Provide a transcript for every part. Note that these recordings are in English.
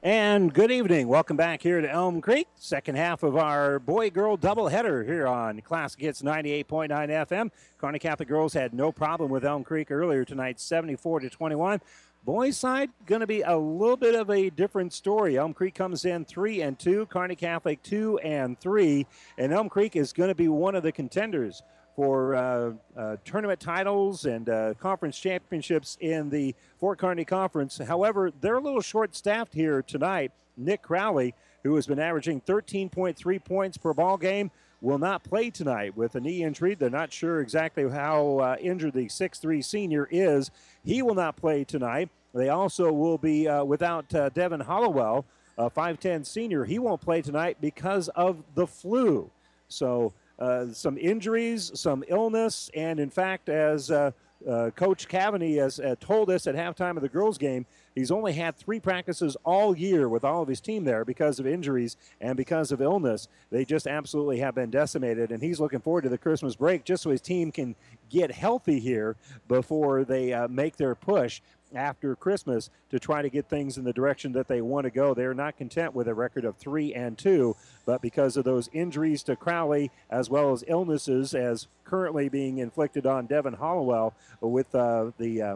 And good evening. Welcome back here to Elm Creek. Second half of our boy-girl doubleheader here on Classic Hits 98.9 FM. Kearney Catholic girls had no problem with Elm Creek earlier tonight, 74-21. Boys side going to be a little bit of a different story. Elm Creek comes in 3-2, Kearney Catholic 2-3, and Elm Creek is going to be one of the contenders for tournament titles and conference championships in the Fort Kearney Conference. However, they're a little short-staffed here tonight. Nick Crowley, who has been averaging 13.3 points per ball game, will not play tonight with a knee injury. They're not sure exactly how injured the 6'3 senior is. He will not play tonight. They also will be without Devin Hollowell, a 5'10 senior. He won't play tonight because of the flu. So some injuries, some illness, and in fact, as Coach Cavaney has told us at halftime of the girls' game, he's only had 3 practices all year with all of his team there because of injuries and because of illness. They just absolutely have been decimated, and he's looking forward to the Christmas break just so his team can get healthy here before they make their push after Christmas to try to get things in the direction that they want to go. They're not content with a record of 3-2, but because of those injuries to Crowley as well as illnesses as currently being inflicted on Devin Hollowell with the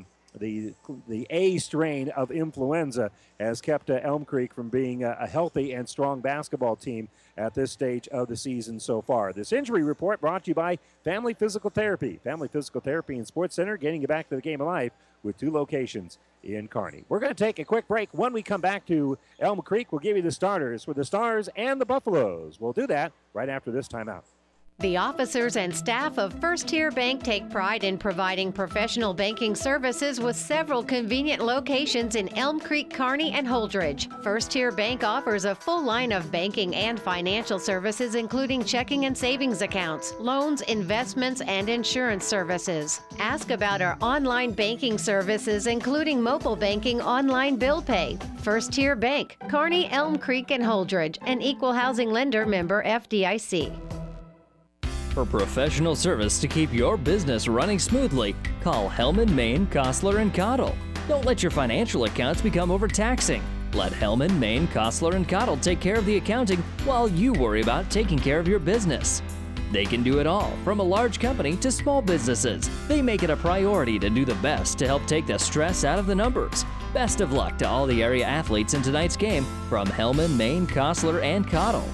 A strain of influenza has kept Elm Creek from being a healthy and strong basketball team at this stage of the season so far. This injury report brought to you by Family Physical Therapy. Family Physical Therapy and Sports Center, getting you back to the game of life with 2 locations in Kearney. We're going to take a quick break. When we come back to Elm Creek, we'll give you the starters for the Stars and the Buffaloes. We'll do that right after this timeout. The officers and staff of First Tier Bank take pride in providing professional banking services with several convenient locations in Elm Creek, Kearney, and Holdridge. First Tier Bank offers a full line of banking and financial services, including checking and savings accounts, loans, investments, and insurance services. Ask about our online banking services, including mobile banking, online bill pay. First Tier Bank, Kearney, Elm Creek, and Holdridge, an equal housing lender, member FDIC. For professional service to keep your business running smoothly, call Hellman, Maine, Kostler & Cottle. Don't let your financial accounts become overtaxing. Let Hellman, Maine, Kostler & Cottle take care of the accounting while you worry about taking care of your business. They can do it all, from a large company to small businesses. They make it a priority to do the best to help take the stress out of the numbers. Best of luck to all the area athletes in tonight's game from Hellman, Maine, Kostler & Cottle.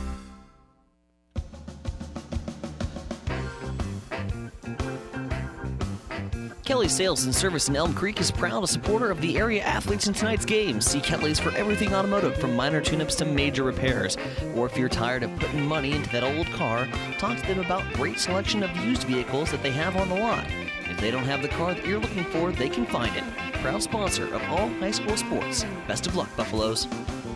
Kelly Sales and Service in Elm Creek is proud a supporter of the area athletes in tonight's game. See Kelly's for everything automotive, from minor tune-ups to major repairs. Or if you're tired of putting money into that old car, talk to them about great selection of used vehicles that they have on the lot. If they don't have the car that you're looking for, they can find it. Proud sponsor of all high school sports. Best of luck, Buffaloes.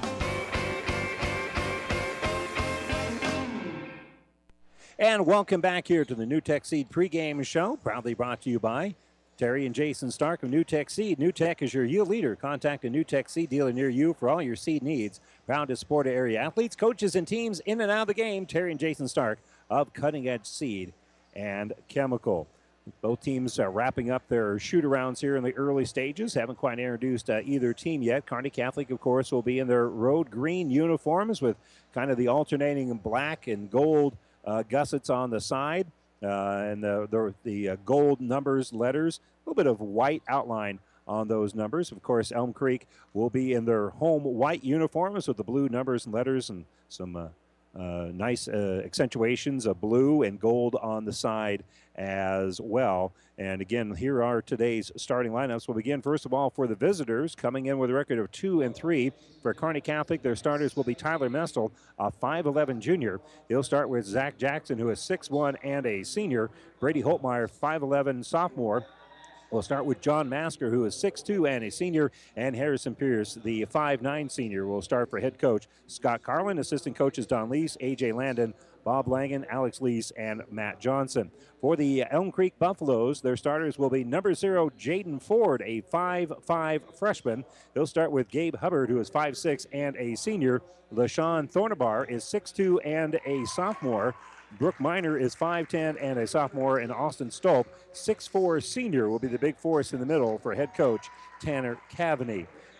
And welcome back here to the NewTek Seed pregame show, proudly brought to you by Terry and Jason Stark of NewTek Seed. NewTek is your yield leader. Contact a NewTek Seed dealer near you for all your seed needs. Proud to support area athletes, coaches, and teams in and out of the game. Terry and Jason Stark of Cutting Edge Seed and Chemical. Both teams are wrapping up their shoot-arounds here in the early stages. Haven't quite introduced either team yet. Kearney Catholic, of course, will be in their road green uniforms with kind of the alternating black and gold gussets on the side. And the gold numbers, letters, a little bit of white outline on those numbers. Of course, Elm Creek will be in their home white uniforms with the blue numbers and letters and some nice accentuations of blue and gold on the side as well. And again, here are today's starting lineups. We'll begin first of all for the visitors, coming in with a record of 2-3. For Kearney Catholic, their starters will be Tyler Mestel, a 5'11 junior. He'll start with Zach Jackson, who is 6'1 and a senior. Brady Holtmeyer, 5'11 sophomore. We'll start with John Masker, who is 6'2 and a senior, and Harrison Pierce, the 5'9 senior, will start for head coach Scott Carlin. Assistant coaches Don Lease, A.J. Landon, Bob Langen, Alex Lease, and Matt Johnson. For the Elm Creek Buffaloes, their starters will be number 0, Jaden Ford, a 5'5 freshman. He'll start with Gabe Hubbard, who is 5'6 and a senior. LaShawn Thornabar is 6'2 and a sophomore. Brooke Miner is 5'10 and a sophomore, and Austin Stolp, 6'4 senior, will be the big force in the middle for head coach Tanner Cavaney.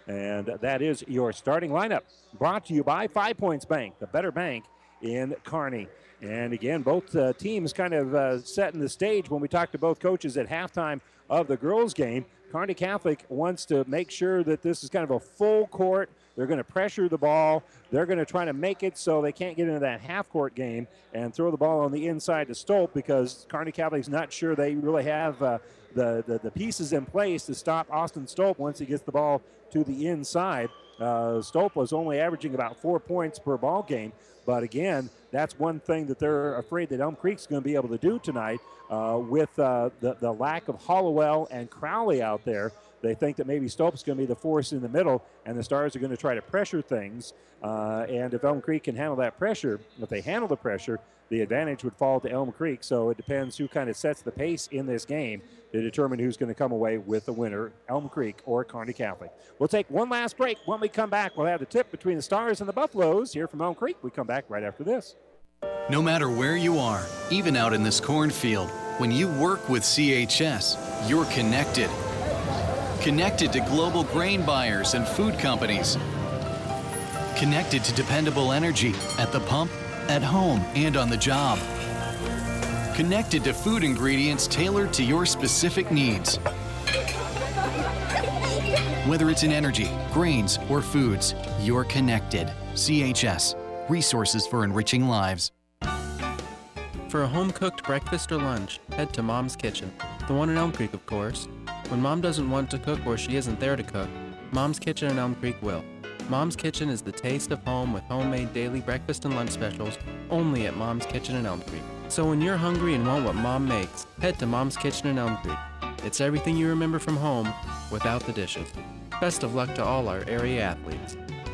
And that is your starting lineup. Brought to you by 5 Points Bank, the better bank in Kearney. And again, both teams kind of setting the stage when we talked to both coaches at halftime of the girls' game. Kearney Catholic wants to make sure that this is kind of a full court. They're going to pressure the ball. They're going to try to make it so they can't get into that half-court game and throw the ball on the inside to Stolp, because Kearney Catholic's not sure they really have the pieces in place to stop Austin Stolp once he gets the ball to the inside. Stolp was only averaging about 4 points per ball game. But again, that's one thing that they're afraid that Elm Creek's going to be able to do tonight with the lack of Hollowell and Crowley out there. They think that maybe Stolp's going to be the force in the middle, and the Stars are going to try to pressure things. And if Elm Creek can handle that pressure, if they handle the pressure, the advantage would fall to Elm Creek. So it depends who kind of sets the pace in this game to determine who's going to come away with the winner, Elm Creek or Kearney Catholic. We'll take one last break. When we come back, we'll have the tip between the Stars and the Buffaloes here from Elm Creek. We come back right after this. No matter where you are, even out in this cornfield, when you work with CHS, you're connected. Connected to global grain buyers and food companies. Connected to dependable energy at the pump, at home, and on the job. Connected to food ingredients tailored to your specific needs. Whether it's in energy, grains, or foods, you're connected. CHS, resources for enriching lives. For a home-cooked breakfast or lunch, head to Mom's Kitchen, the one in Elm Creek, of course. When Mom doesn't want to cook or she isn't there to cook, Mom's Kitchen in Elm Creek will. Mom's Kitchen is the taste of home with homemade daily breakfast and lunch specials only at Mom's Kitchen in Elm Creek. So when you're hungry and want what Mom makes, head to Mom's Kitchen in Elm Creek. It's everything you remember from home without the dishes. Best of luck to all our area athletes.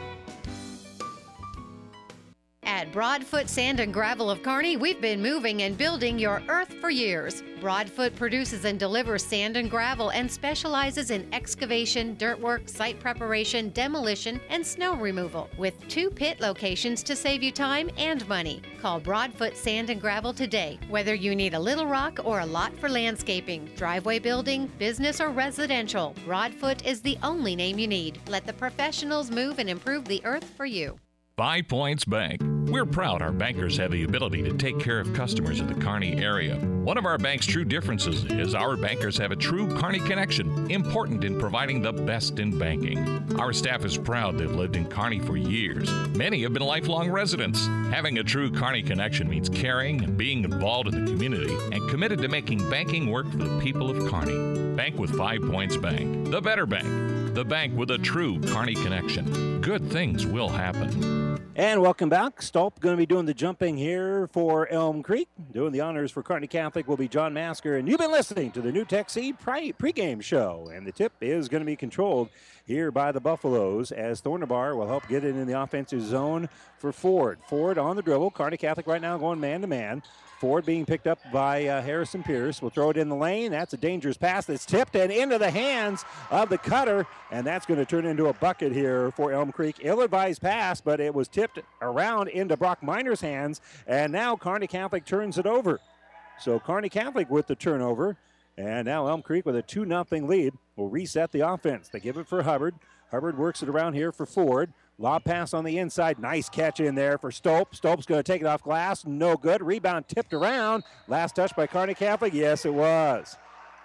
At Broadfoot Sand and Gravel of Kearney, we've been moving and building your earth for years. Broadfoot produces and delivers sand and gravel and specializes in excavation, dirt work, site preparation, demolition, and snow removal, with 2 pit locations to save you time and money. Call Broadfoot Sand and Gravel today, whether you need a little rock or a lot for landscaping, driveway building, business, or residential. Broadfoot is the only name you need. Let the professionals move and improve the earth for you. 5 Points Bank. We're proud our bankers have the ability to take care of customers in the Kearney area. One of our bank's true differences is our bankers have a true Kearney connection, important in providing the best in banking. Our staff is proud they've lived in Kearney for years. Many have been lifelong residents. Having a true Kearney connection means caring and being involved in the community and committed to making banking work for the people of Kearney. Bank with 5 Points Bank, the better bank, the bank with a true Kearney connection. Good things will happen. And welcome back. Stolp going to be doing the jumping here for Elm Creek. Doing the honors for Kearney Catholic will be John Masker. And you've been listening to the New Tech Seed pregame show. And the tip is going to be controlled here by the Buffaloes, as Thornabar will help get it in the offensive zone for Ford. Ford on the dribble. Kearney Catholic right now going man-to-man. Ford being picked up by Harrison Pierce. Will throw it in the lane. That's a dangerous pass that's tipped and into the hands of the cutter, and that's going to turn into a bucket here for Elm Creek. Ill-advised pass, but it was tipped around into Brock Miner's hands, and now Kearney Catholic turns it over. So Kearney Catholic with the turnover, and now Elm Creek with a 2-0 lead will reset the offense. They give it for Hubbard. Hubbard works it around here for Ford. Lob pass on the inside. Nice catch in there for Stolp. Stolp's going to take it off glass. No good. Rebound tipped around. Last touch by Kearney Catholic. Yes, it was.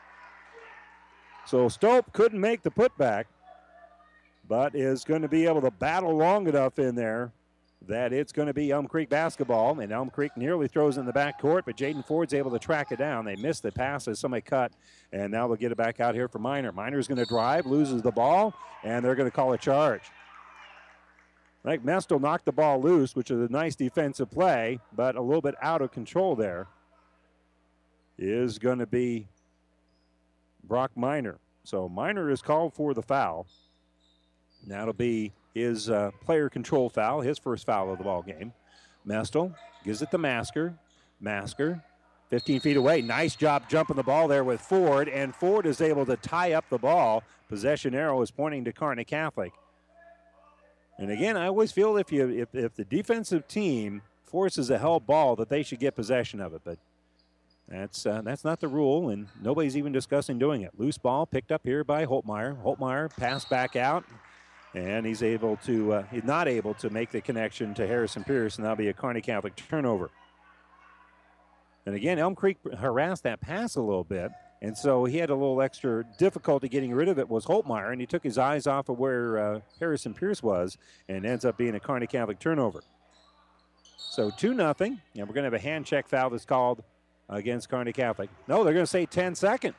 So Stolp couldn't make the putback, but is going to be able to battle long enough in there that it's going to be Elm Creek basketball. And Elm Creek nearly throws in the backcourt, but Jaden Ford's able to track it down. They missed the pass as somebody cut, and now they'll get it back out here for Miner. Miner's going to drive, loses the ball, and they're going to call a charge. I think Mestel knocked the ball loose, which is a nice defensive play, but a little bit out of control there is going to be Brock Miner. So Miner is called for the foul. That'll be his player control foul, his first foul of the ball game. Mestel gives it to Masker. Masker, 15 feet away. Nice job jumping the ball there with Ford, and Ford is able to tie up the ball. Possession arrow is pointing to Kearney Catholic. And again, I always feel if the defensive team forces a held ball that they should get possession of it, but that's not the rule, and nobody's even discussing doing it. Loose ball picked up here by Holtmeyer. Holtmeyer passed back out. And he's not able to make the connection to Harrison Pierce, and that'll be a Kearney Catholic turnover. And again, Elm Creek harassed that pass a little bit, and so he had a little extra difficulty getting rid of it was Holtmeyer, and he took his eyes off of where Harrison Pierce was, and ends up being a Kearney Catholic turnover. So 2-0, and we're going to have a hand check foul that's called against Kearney Catholic. No, they're going to say 10-second.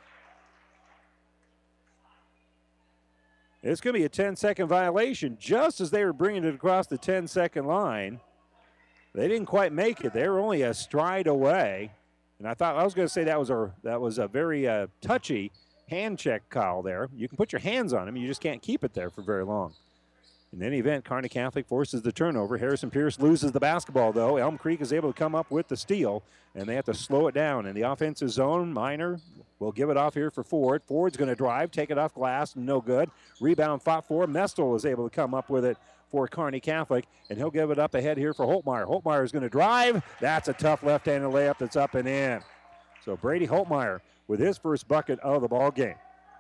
It's going to be a 10-second violation. Just as they were bringing it across the 10-second line, they didn't quite make it. They were only a stride away. And I was going to say that was a very touchy hand check call there. You can put your hands on him. You just can't keep it there for very long. In any event, Kearney Catholic forces the turnover. Harrison Pierce loses the basketball, though. Elm Creek is able to come up with the steal, and they have to slow it down. In the offensive zone, Minor will give it off here for Ford. Ford's going to drive, take it off glass, no good. Rebound fought for. Mestel is able to come up with it for Kearney Catholic, and he'll give it up ahead here for Holtmeyer. Holtmeyer is going to drive. That's a tough left-handed layup that's up and in. So Brady Holtmeyer with his first bucket of the ball game.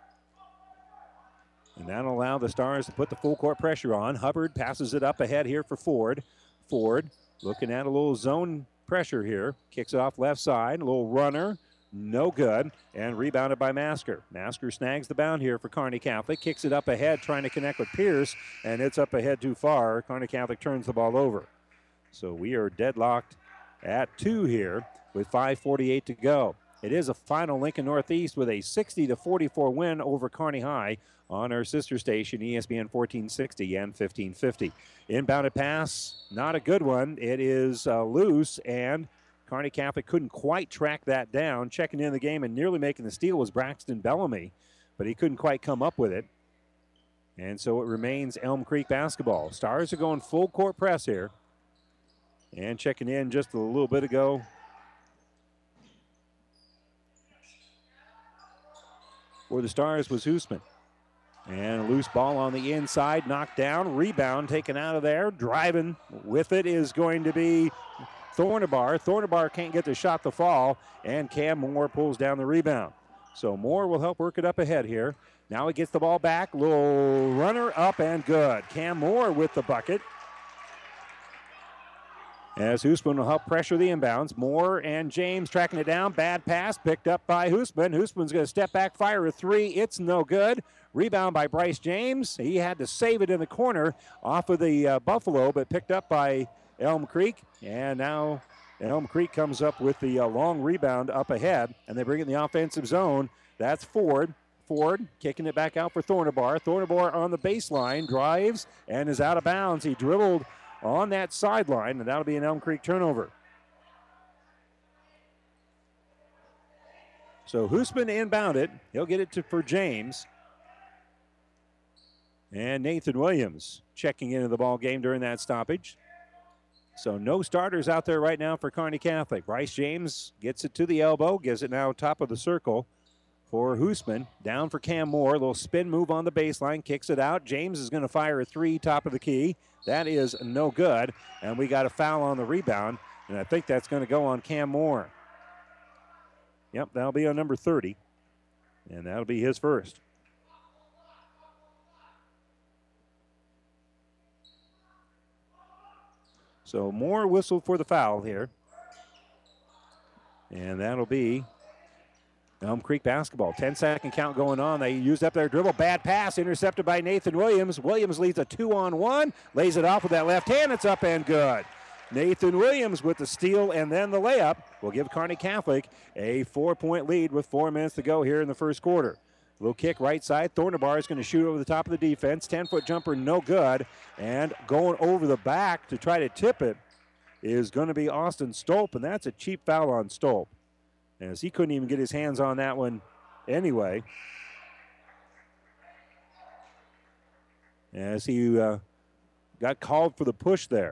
And that'll allow the Stars to put the full court pressure on. Hubbard passes it up ahead here for Ford. Ford looking at a little zone pressure here. Kicks it off left side. A little runner. No good. And rebounded by Masker. Masker snags the bound here for Kearney Catholic. Kicks it up ahead, trying to connect with Pierce. And it's up ahead too far. Kearney Catholic turns the ball over. So we are deadlocked at 2 here with 5:48 to go. It is a final Lincoln Northeast with a 60-44 win over Kearney High on our sister station, ESPN 1460 and 1550. Inbounded pass, not a good one. It is loose, and Kearney Catholic couldn't quite track that down. Checking in the game and nearly making the steal was Braxton Bellamy, but he couldn't quite come up with it. And so it remains Elm Creek basketball. Stars are going full court press here. And checking in just a little bit ago, for the Stars was Hoosman. And a loose ball on the inside, knocked down, rebound taken out of there. Driving with it is going to be Thornabar. Thornabar can't get the shot to fall, and Cam Moore pulls down the rebound. So Moore will help work it up ahead here. Now he gets the ball back, little runner up and good. Cam Moore with the bucket. As Hoosman will help pressure the inbounds. Moore and James tracking it down. Bad pass picked up by Hoosman. Hoosman's going to step back, fire a three. It's no good. Rebound by Bryce James. He had to save it in the corner off of the Buffalo, but picked up by Elm Creek. And now Elm Creek comes up with the long rebound up ahead, and they bring it in the offensive zone. That's Ford. Ford kicking it back out for Thornabar. Thornabar on the baseline, drives, and is out of bounds. He dribbled on that sideline, and that'll be an Elm Creek turnover. So Hoosman inbound it. He'll get it for James. And Nathan Williams checking into the ball game during that stoppage. So no starters out there right now for Kearney Catholic. Bryce James gets it to the elbow, gives it now top of the circle for Hoosman. Down for Cam Moore. A little spin move on the baseline, kicks it out. James is going to fire a three, top of the key. That is no good, and we got a foul on the rebound, and I think that's going to go on Cam Moore. Yep, that'll be on number 30, and that'll be his first. So Moore whistled for the foul here, and that'll be Elm Creek basketball. 10-second count going on. They used up their dribble. Bad pass intercepted by Nathan Williams. Williams leads a 2-on-1. Lays it off with that left hand. It's up and good. Nathan Williams with the steal and then the layup will give Kearney Catholic a 4-point lead with 4 minutes to go here in the first quarter. Little kick right side. Thornabar is going to shoot over the top of the defense. 10-foot jumper, no good. And going over the back to try to tip it is going to be Austin Stolp, and that's a cheap foul on Stolp, as he couldn't even get his hands on that one anyway. As he got called for the push there.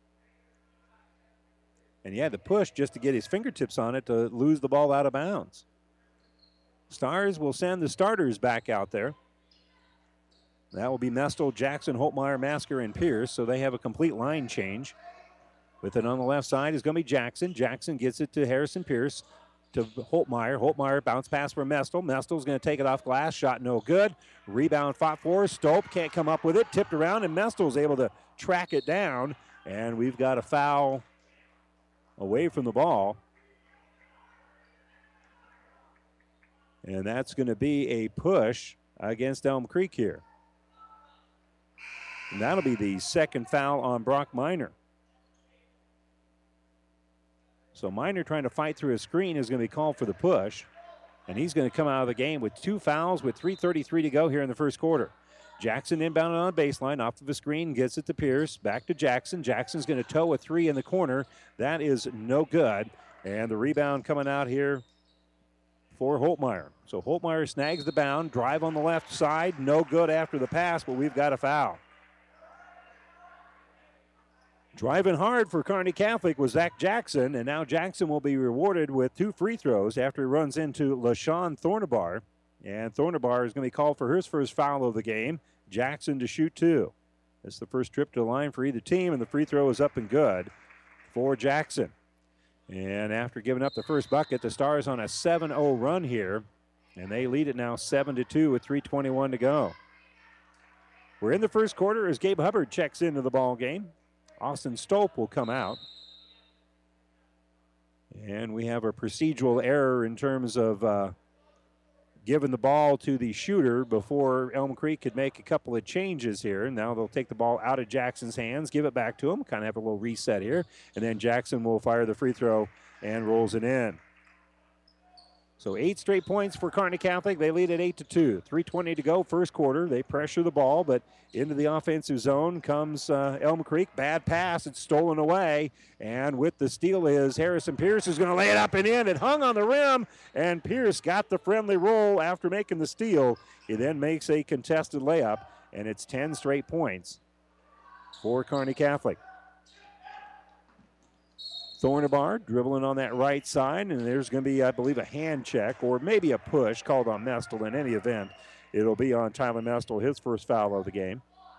And he had to push just to get his fingertips on it to lose the ball out of bounds. Stars will send the starters back out there. That will be Mestel, Jackson, Holtmeyer, Masker, and Pierce, so they have a complete line change. With it on the left side is going to be Jackson. Jackson gets it to Harrison Pierce. to Holtmeyer. Holtmeyer bounce pass for Mestel. Mestel's going to take it off glass. Shot no good. Rebound fought for. Stope can't come up with it. Tipped around, and Mestel's able to track it down. And we've got a foul away from the ball. And that's going to be a push against Elm Creek here. And that'll be the second foul on Brock Miner. So Miner trying to fight through a screen is going to be called for the push. And he's going to come out of the game with 2 fouls with 3:33 to go here in the first quarter. Jackson inbounded on the baseline, off of the screen, gets it to Pierce. Back to Jackson. Jackson's going to toe a 3 in the corner. That is no good. And the rebound coming out here for Holtmeyer. So Holtmeyer snags the bound, drive on the left side. No good after the pass, but we've got a foul. Driving hard for Kearney Catholic was Zach Jackson, and now Jackson will be rewarded with 2 free throws after he runs into LaShawn Thornabar. And Thornabar is going to be called for his first foul of the game. Jackson to shoot 2. That's the first trip to the line for either team, and the free throw is up and good for Jackson. And after giving up the first bucket, the Stars on a 7-0 run here, and they lead it now 7-2 with 3:21 to go. We're in the first quarter as Gabe Hubbard checks into the ball game. Austin Stope will come out. And we have a procedural error in terms of giving the ball to the shooter before Elm Creek could make a couple of changes here. Now they'll take the ball out of Jackson's hands, give it back to him, kind of have a little reset here. And then Jackson will fire the free throw and rolls it in. So 8 straight points for Kearney Catholic. They lead at 8-2. 3:20 to go, first quarter. They pressure the ball, but into the offensive zone comes Elm Creek. Bad pass. It's stolen away. And with the steal is Harrison Pierce, who's going to lay it up and in. It hung on the rim, and Pierce got the friendly roll after making the steal. He then makes a contested layup, and it's 10 straight points for Kearney Catholic. Thornabar dribbling on that right side, and there's going to be, I believe, a hand check or maybe a push called on Mestel. In any event, it'll be on Tyler Mestel, his first foul of the game.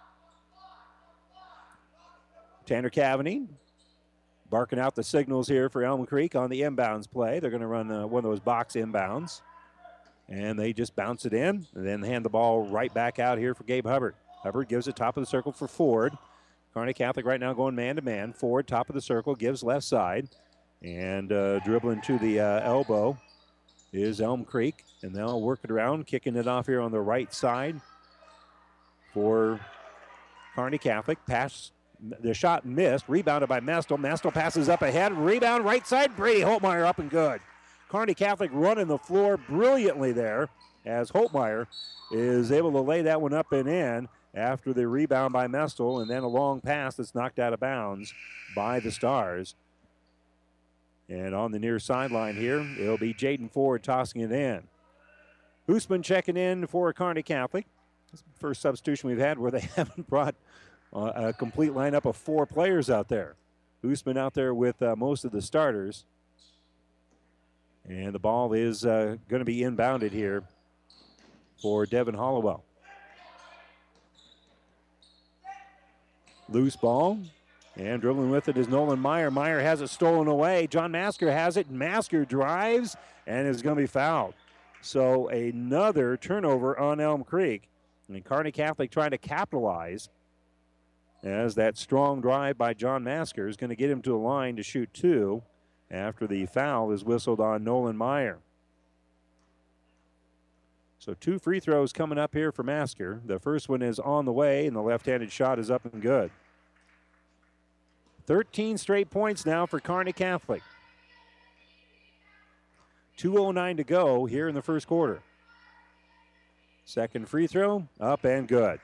Tanner Cavaney barking out the signals here for Elm Creek on the inbounds play. They're going to run one of those box inbounds, and they just bounce it in and then hand the ball right back out here for Gabe Hubbard. Hubbard gives it top of the circle for Ford. Kearney Catholic right now going man-to-man. Ford, top of the circle, gives left side. And dribbling to the elbow is Elm Creek. And they'll work it around, kicking it off here on the right side for Kearney Catholic. Pass, the shot missed, rebounded by Mestel. Mestel passes up ahead, rebound right side. Brady Holtmeyer up and good. Kearney Catholic running the floor brilliantly there as Holtmeyer is able to lay that one up and in after the rebound by Mestel, and then a long pass that's knocked out of bounds by the Stars. And on the near sideline here, it'll be Jaden Ford tossing it in. Hoosman checking in for Kearney Catholic. This is the first substitution we've had where they haven't brought a complete lineup of 4 players out there. Hoosman out there with most of the starters. And the ball is going to be inbounded here for Devin Hollowell. Loose ball, and dribbling with it is Nolan Meyer. Meyer has it stolen away. John Masker has it. Masker drives and is going to be fouled. So another turnover on Elm Creek. And Kearney Catholic trying to capitalize as that strong drive by John Masker is going to get him to the line to shoot 2 after the foul is whistled on Nolan Meyer. So 2 free throws coming up here for Masker. The first one is on the way, and the left-handed shot is up and good. 13 straight points now for Kearney Catholic. 2:09 to go here in the first quarter. Second free throw, up and good.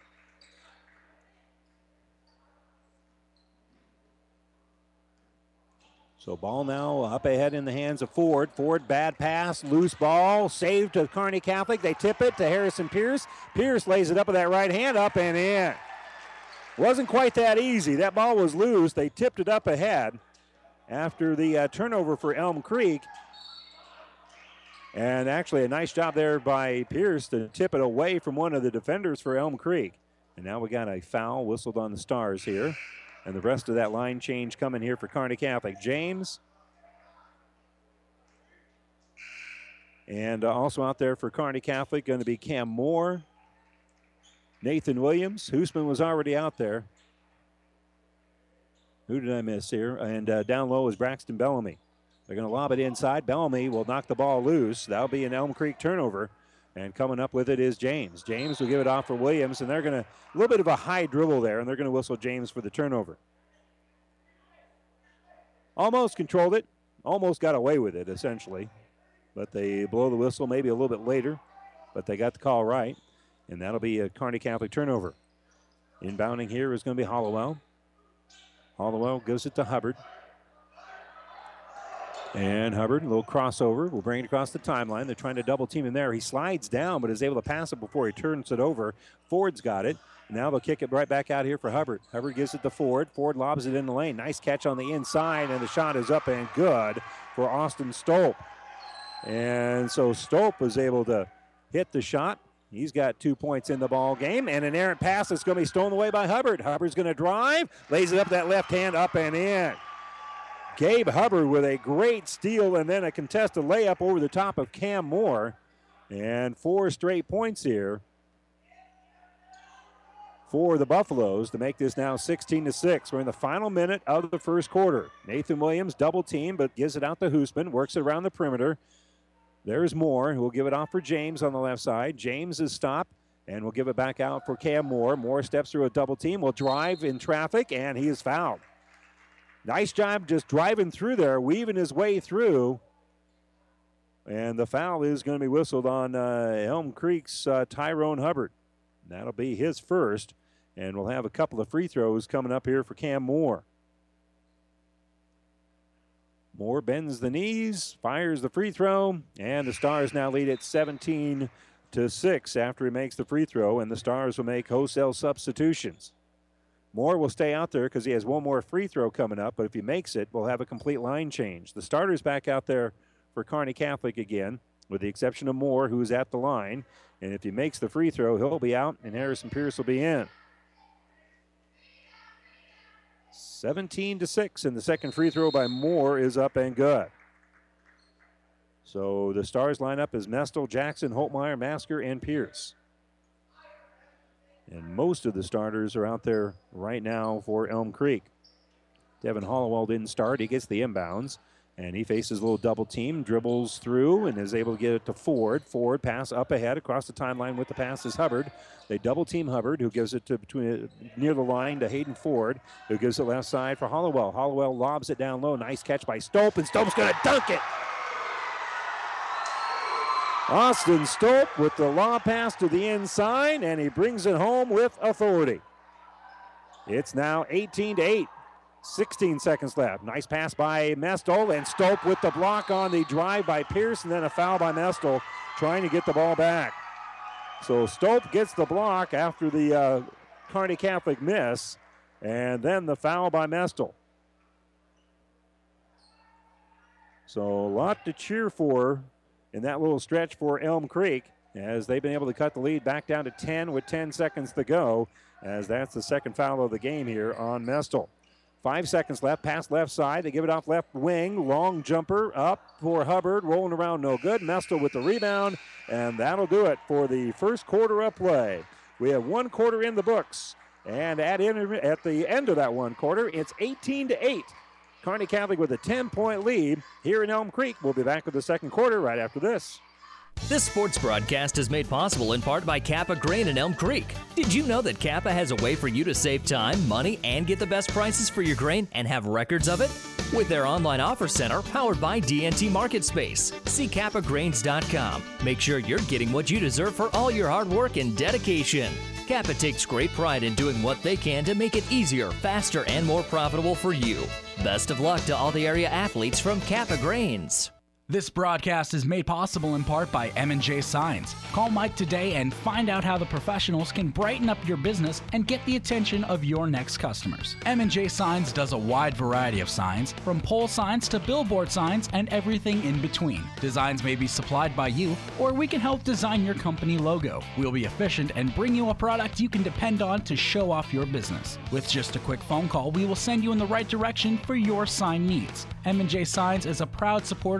So ball now up ahead in the hands of Ford. Ford, bad pass, loose ball, saved to Kearney Catholic. They tip it to Harrison Pierce. Pierce lays it up with that right hand, up and in. Wasn't quite that easy. That ball was loose. They tipped it up ahead after the turnover for Elm Creek. And actually a nice job there by Pierce to tip it away from one of the defenders for Elm Creek. And now we got a foul whistled on the Stars here. And the rest of that line change coming here for Kearney Catholic. James And also out there for Kearney Catholic going to be Cam Moore, Nathan Williams. Hoosman was already out there. Who did I miss here? And down low is Braxton Bellamy. They're going to lob it inside. Bellamy will knock the ball loose. That'll be an Elm Creek turnover. And coming up with it is James. James will give it off for Williams, and they're going to, a little bit of a high dribble there, and they're going to whistle James for the turnover. Almost controlled it. Almost got away with it, essentially. But they blow the whistle maybe a little bit later. But they got the call right. And that'll be a Kearney Catholic turnover. Inbounding here is going to be Hollowell. Hollowell gives it to Hubbard. And Hubbard, a little crossover. We'll bring it across the timeline. They're trying to double team him there. He slides down, but is able to pass it before he turns it over. Ford's got it. Now they'll kick it right back out here for Hubbard. Hubbard gives it to Ford. Ford lobs it in the lane. Nice catch on the inside, and the shot is up and good for Austin Stolp. And so Stolp was able to hit the shot. He's got 2 points in the ball game, and an errant pass that's going to be stolen away by Hubbard. Hubbard's going to drive, lays it up that left hand, up and in. Gabe Hubbard with a great steal and then a contested layup over the top of Cam Moore. And 4 straight points here for the Buffaloes to make this now 16-6. We're in the final minute of the first quarter. Nathan Williams double team, but gives it out to Hoosman, works it around the perimeter. There's Moore, who will give it off for James on the left side. James is stopped, and will give it back out for Cam Moore. Moore steps through a double team, will drive in traffic, and he is fouled. Nice job just driving through there, weaving his way through. And the foul is going to be whistled on Elm Creek's Tyrone Hubbard. That'll be his first. And we'll have a couple of free throws coming up here for Cam Moore. Moore bends the knees, fires the free throw, and the Stars now lead at 17-6 after he makes the free throw, and the Stars will make wholesale substitutions. Moore will stay out there because he has one more free throw coming up, but if he makes it, we'll have a complete line change. The starter's back out there for Kearney Catholic again, with the exception of Moore, who's at the line. And if he makes the free throw, he'll be out, and Harrison Pierce will be in. 17-6, and the second free throw by Moore is up and good. So the Stars lineup is Mestel, Jackson, Holtmeyer, Masker, and Pierce. And most of the starters are out there right now for Elm Creek. Devin Hollowell didn't start. He gets the inbounds, and he faces a little double team, dribbles through, and is able to get it to Ford. Ford pass up ahead across the timeline with the pass is Hubbard. They double team Hubbard, who gives it to near the line to Hayden Ford, who gives it left side for Hollowell. Hollowell lobs it down low. Nice catch by Stolp, and Stolp's going to dunk it. Austin Stolp with the lob pass to the inside, and he brings it home with authority. It's now 18-8. 16 seconds left. Nice pass by Mestel, and Stolp with the block on the drive by Pierce, and then a foul by Mestel trying to get the ball back. So Stolp gets the block after the Kearney Catholic miss, and then the foul by Mestel. So a lot to cheer for in that little stretch for Elm Creek, as they've been able to cut the lead back down to 10 with 10 seconds to go, as that's the second foul of the game here on Mestel. 5 seconds left, pass left side. They give it off left wing. Long jumper up for Hubbard. Rolling around, no good. Mestel with the rebound, and that'll do it for the first quarter of play. We have 1 quarter in the books, and at the end of that 1 quarter, it's 18-8. Kearney Catholic with a 10-point lead here in Elm Creek. We'll be back with the second quarter right after this. This sports broadcast is made possible in part by Kappa Grain in Elm Creek. Did you know that Kappa has a way for you to save time, money, and get the best prices for your grain and have records of it? With their online offer center powered by DNT MarketSpace. See kappagrains.com. Make sure you're getting what you deserve for all your hard work and dedication. Kappa takes great pride in doing what they can to make it easier, faster, and more profitable for you. Best of luck to all the area athletes from Kappa Grains. This broadcast is made possible in part by M&J Signs. Call Mike today and find out how the professionals can brighten up your business and get the attention of your next customers. M&J Signs does a wide variety of signs, from pole signs to billboard signs and everything in between. Designs may be supplied by you, or we can help design your company logo. We'll be efficient and bring you a product you can depend on to show off your business. With just a quick phone call, we will send you in the right direction for your sign needs. M&J Signs is a proud supporter of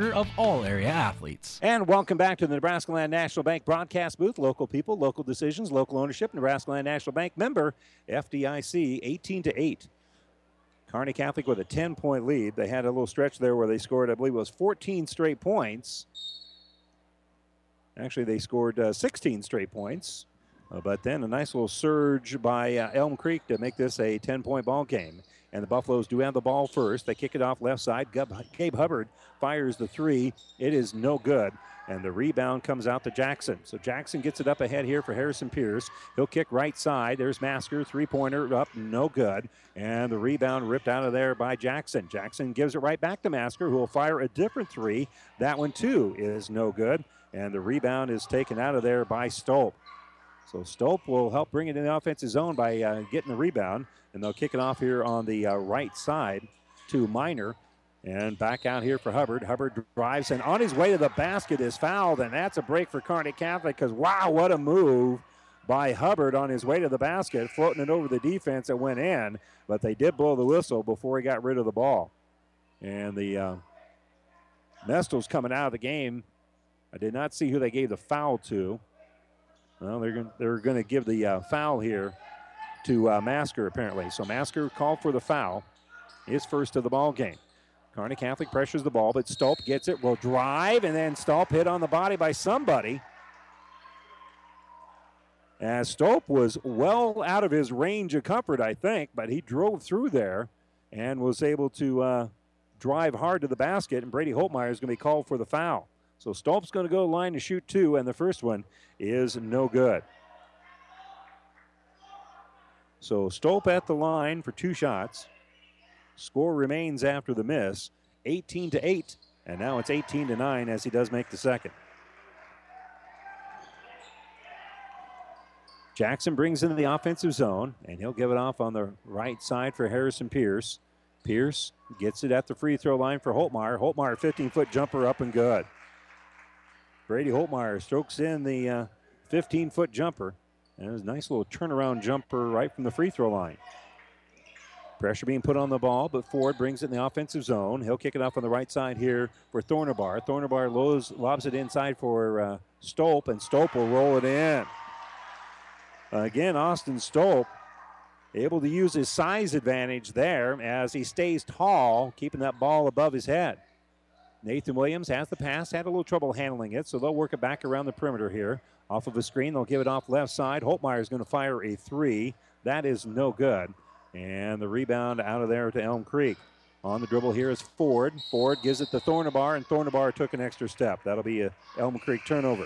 all area athletes. And welcome back to the Nebraska Land National Bank broadcast booth. Local people, local decisions, local ownership. Nebraska Land National Bank member, FDIC, 18-8. Kearney Catholic with a 10-point lead. They had a little stretch there where they scored, I believe it was 14 straight points. Actually, they scored 16 straight points. But then a nice little surge by Elm Creek to make this a 10-point ball game. And the Buffaloes do have the ball first. They kick it off left side. Gabe Hubbard fires the three. It is no good. And the rebound comes out to Jackson. So Jackson gets it up ahead here for Harrison Pierce. He'll kick right side. There's Masker. Three-pointer up, no good. And the rebound ripped out of there by Jackson. Jackson gives it right back to Masker, who will fire a different three. That one, too, is no good. And the rebound is taken out of there by Stolp. So Stolp will help bring it in the offensive zone by getting the rebound. And they'll kick it off here on the right side to Minor. And back out here for Hubbard. Hubbard drives, and on his way to the basket is fouled. And that's a break for Kearney Catholic because, wow, what a move by Hubbard on his way to the basket, floating it over the defense that went in. But they did blow the whistle before he got rid of the ball. And the Nestles coming out of the game. I did not see who they gave the foul to. Well, they're going to give the foul here to Masker, apparently. So Masker called for the foul. His first of the ball game. Kearney Catholic pressures the ball, but Stolp gets it, will drive, and then Stolp hit on the body by somebody. As Stolp was well out of his range of comfort, I think, but he drove through there and was able to drive hard to the basket, and Brady Holtmeyer is going to be called for the foul. So Stolp's going to go to the line to shoot two, and the first one is no good. So Stolp at the line for two shots. Score remains after the miss, 18-8, and now it's 18-9 as he does make the second. Jackson brings into the offensive zone, and he'll give it off on the right side for Harrison Pierce. Pierce gets it at the free throw line for Holtmeyer. Holtmeyer, 15-foot jumper up and good. Brady Holtmeyer strokes in the 15-foot jumper, and it was a nice little turnaround jumper right from the free throw line. Pressure being put on the ball, but Ford brings it in the offensive zone. He'll kick it off on the right side here for Thornabar. Thornabar lobs it inside for Stolp, and Stolp will roll it in. Again, Austin Stolp able to use his size advantage there as he stays tall, keeping that ball above his head. Nathan Williams has the pass, had a little trouble handling it, so they'll work it back around the perimeter here. Off of a screen, they'll give it off left side. Holtmeyer is going to fire a three. That is no good. And the rebound out of there to Elm Creek. On the dribble here is Ford. Ford gives it to Thornabar, and Thornabar took an extra step. That'll be a Elm Creek turnover.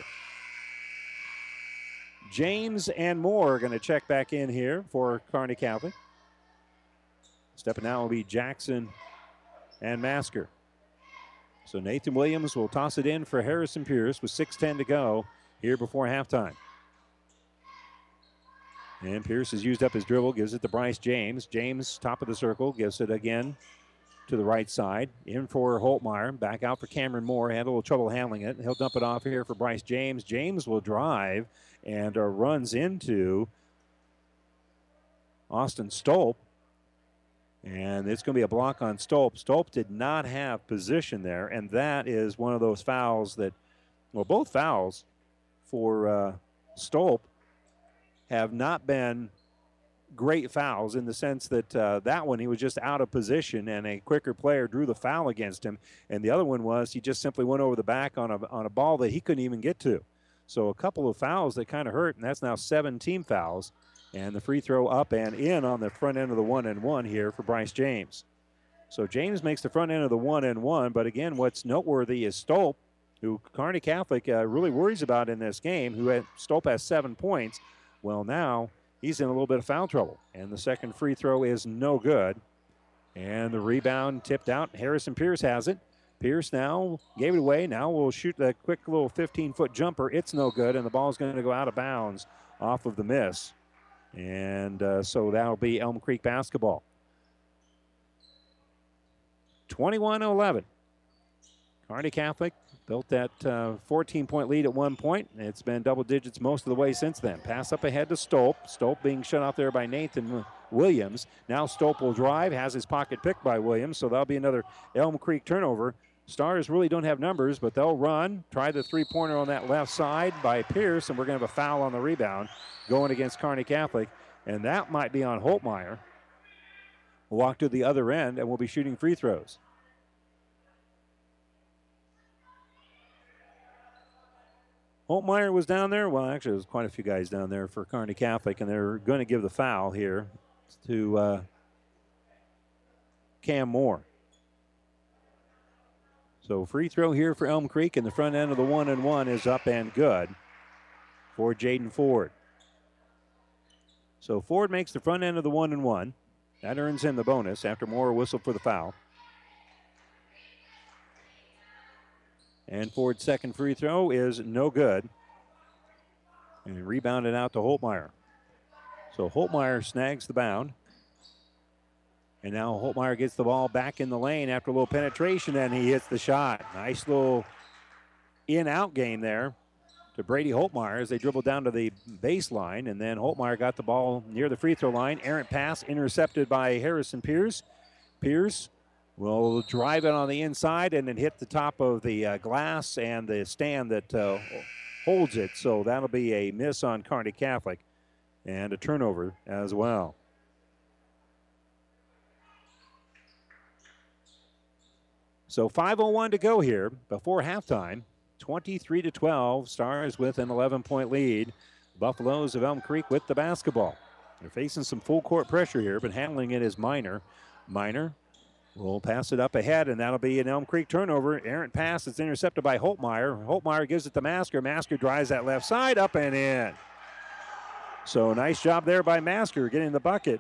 James and Moore are going to check back in here for Kearney Catholic. Stepping out will be Jackson and Masker. So Nathan Williams will toss it in for Harrison Pierce with 6:10 to go here before halftime. And Pierce has used up his dribble, gives it to Bryce James. James, top of the circle, gives it again to the right side. In for Holtmeyer, back out for Cameron Moore. Had a little trouble handling it. He'll dump it off here for Bryce James. James will drive and runs into Austin Stolp. And it's going to be a block on Stolp. Stolp did not have position there, and that is one of those fouls that, well, both fouls for Stolp have not been great fouls in the sense that that one he was just out of position and a quicker player drew the foul against him, and the other one was he just simply went over the back on a ball that he couldn't even get to. So a couple of fouls that kind of hurt, and that's now 7 team fouls. And the free throw up and in on the front end of the 1-and-1 here for Bryce James. So James makes the front end of the 1-and-1, but again, what's noteworthy is Stolp, who Kearney Catholic really worries about in this game, Stolp has 7 points. Well, now he's in a little bit of foul trouble. And the second free throw is no good. And the rebound tipped out. Harrison Pierce has it. Pierce now gave it away. Now we'll shoot that quick little 15-foot jumper. It's no good, and the ball's going to go out of bounds off of the miss. And so that'll be Elm Creek basketball. 21-11. Kearney Catholic built that 14-point lead at one point. It's been double digits most of the way since then. Pass up ahead to Stolp. Stolp being shut off there by Nathan Williams. Now Stolp will drive, has his pocket picked by Williams, so that'll be another Elm Creek turnover. Stars really don't have numbers, but they'll run. Try the three-pointer on that left side by Pierce, and we're going to have a foul on the rebound going against Kearney Catholic, and that might be on Holtmeyer. We'll walk to the other end, and we'll be shooting free throws. Holtmeyer was down there. Well, actually, there's quite a few guys down there for Kearney Catholic, and they're going to give the foul here to Cam Moore. So free throw here for Elm Creek, and the front end of the 1-and-1 is up and good for Jaden Ford. So Ford makes the front end of the 1-and-1. That earns him the bonus after Moore whistled for the foul. And Ford's second free throw is no good. And rebounded out to Holtmeyer. So Holtmeyer snags the bound. And now Holtmeyer gets the ball back in the lane after a little penetration, and he hits the shot. Nice little in-out game there to Brady Holtmeyer as they dribble down to the baseline. And then Holtmeyer got the ball near the free throw line. Errant pass intercepted by Harrison Pierce. Pierce will drive it on the inside and then hit the top of the glass and the stand that holds it. So that'll be a miss on Kearney Catholic and a turnover as well. So 5:01 to go here before halftime. 23-12. Stars with an 11-point lead. Buffaloes of Elm Creek with the basketball. They're facing some full court pressure here, but handling it is Minor. Minor will pass it up ahead, and that'll be an Elm Creek turnover. Errant pass. It's intercepted by Holtmeyer. Holtmeyer gives it to Masker. Masker drives that left side up and in. So nice job there by Masker getting the bucket.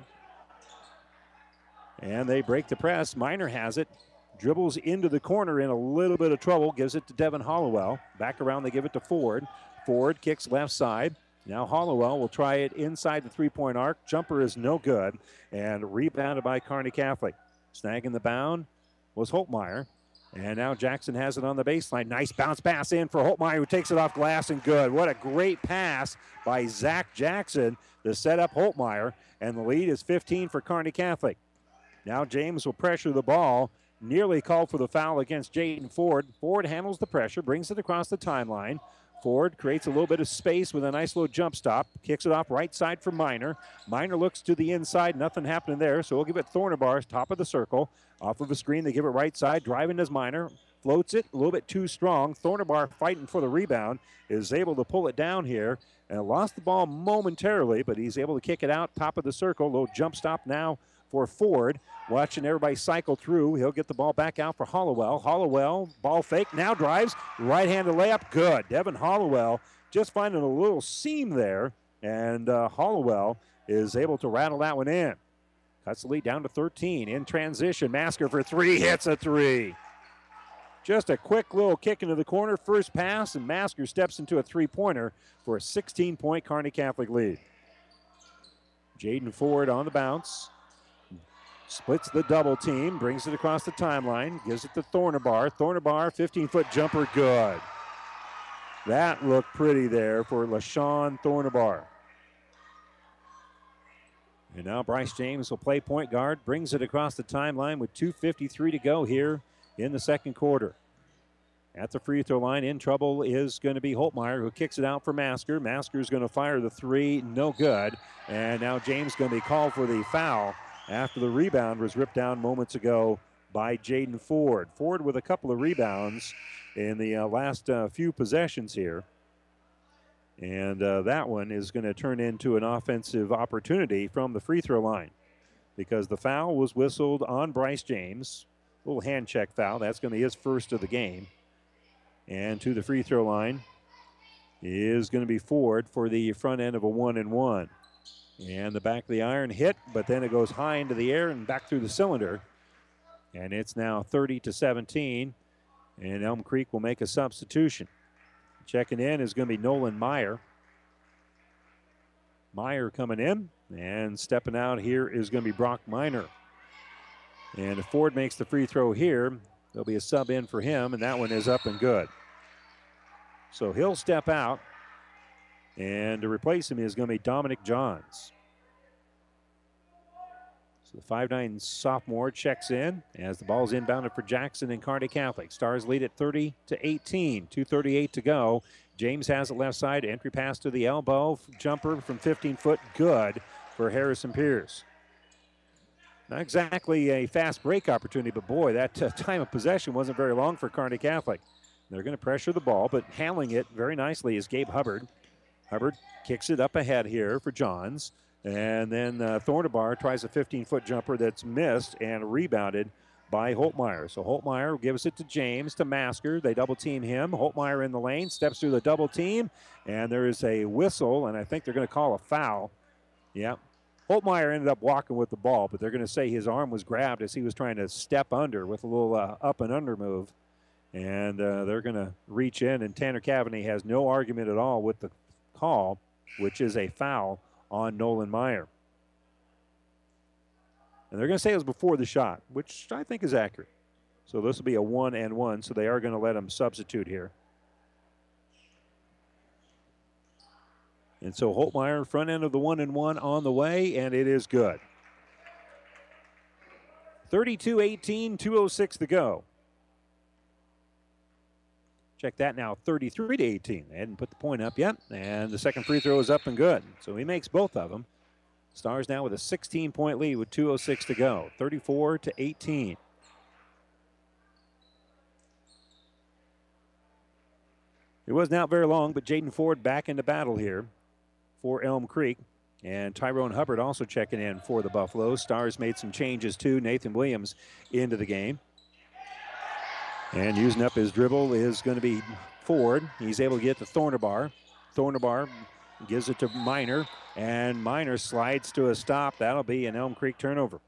And they break the press. Minor has it. Dribbles into the corner in a little bit of trouble. Gives it to Devin Hollowell. Back around, they give it to Ford. Ford kicks left side. Now Hollowell will try it inside the three-point arc. Jumper is no good. And rebounded by Kearney Catholic. Snagging the bound was Holtmeyer. And now Jackson has it on the baseline. Nice bounce pass in for Holtmeyer, who takes it off glass and good. What a great pass by Zach Jackson to set up Holtmeyer. And the lead is 15 for Kearney Catholic. Now James will pressure the ball. Nearly called for the foul against Jaden Ford. Ford handles the pressure, brings it across the timeline. Ford creates a little bit of space with a nice little jump stop. Kicks it off right side for Minor. Minor looks to the inside. Nothing happening there, so we'll give it Thornabar, top of the circle. Off of a screen, they give it right side. Driving as Minor. Floats it, a little bit too strong. Thornabar fighting for the rebound. Is able to pull it down here. And lost the ball momentarily, but he's able to kick it out, top of the circle. Little jump stop now for Ford. Watching everybody cycle through. He'll get the ball back out for Hollowell. Hollowell, ball fake, now drives. Right-handed layup, good. Devin Hollowell just finding a little seam there. And Hollowell is able to rattle that one in. Cuts the lead down to 13. In transition, Masker for three, hits a three. Just a quick little kick into the corner. First pass, and Masker steps into a three-pointer for a 16-point Kearney Catholic lead. Jaden Ford on the bounce. Splits the double team, brings it across the timeline, gives it to Thornabar. Thornabar, 15-foot jumper, good. That looked pretty there for LaShawn Thornabar. And now Bryce James will play point guard, brings it across the timeline with 2:53 to go here in the second quarter. At the free throw line, in trouble is going to be Holtmeyer, who kicks it out for Masker. Masker's going to fire the three, no good. And now James going to be called for the foul after the rebound was ripped down moments ago by Jaden Ford. Ford with a couple of rebounds in the last few possessions here. And that one is going to turn into an offensive opportunity from the free throw line because the foul was whistled on Bryce James. A little hand check foul. That's going to be his first of the game. And to the free throw line is going to be Ford for the front end of a 1-and-1. And the back of the iron hit, but then it goes high into the air and back through the cylinder. And it's now 30-17. And Elm Creek will make a substitution. Checking in is going to be Nolan Meyer. Meyer coming in. And stepping out here is going to be Brock Minor. And if Ford makes the free throw here, there'll be a sub in for him, and that one is up and good. So he'll step out. And to replace him is going to be Dominic Johns. So So the 5'9" sophomore checks in as the ball's inbounded for Jackson and Kearney Catholic. Stars lead at 30-18, 2:38 to go. James has it left side, entry pass to the elbow, jumper from 15 foot, good for Harrison Pierce. Not exactly a fast break opportunity, but boy, that time of possession wasn't very long for Kearney Catholic. They're going to pressure the ball, but handling it very nicely is Gabe Hubbard. Hubbard kicks it up ahead here for Johns. And then Thornabar tries a 15-foot jumper that's missed and rebounded by Holtmeyer. So Holtmeyer gives it to James, to Masker. They double team him. Holtmeyer in the lane, steps through the double team, and there is a whistle, and I think they're going to call a foul. Yeah. Holtmeyer ended up walking with the ball, but they're going to say his arm was grabbed as he was trying to step under with a little up and under move. And they're going to reach in, and Tanner Cavaney has no argument at all with the call, which is a foul on Nolan Meyer. And they're going to say it was before the shot, which I think is accurate. So this will be a 1-1, so they are going to let him substitute here. And so Holtmeyer, front end of the 1-1 on the way, and it is good. 32-18, 2:06 to go. Check that now, 33-18. They hadn't put the point up yet, and the second free throw is up and good. So he makes both of them. Stars now with a 16-point lead with 2:06 to go, 34-18. It wasn't out very long, but Jaden Ford back into battle here for Elm Creek. And Tyrone Hubbard also checking in for the Buffaloes. Stars made some changes too. Nathan Williams into the game. And using up his dribble is going to be Ford. He's able to get to Thornabar. Thornabar gives it to Minor, and Minor slides to a stop. That'll be an Elm Creek turnover.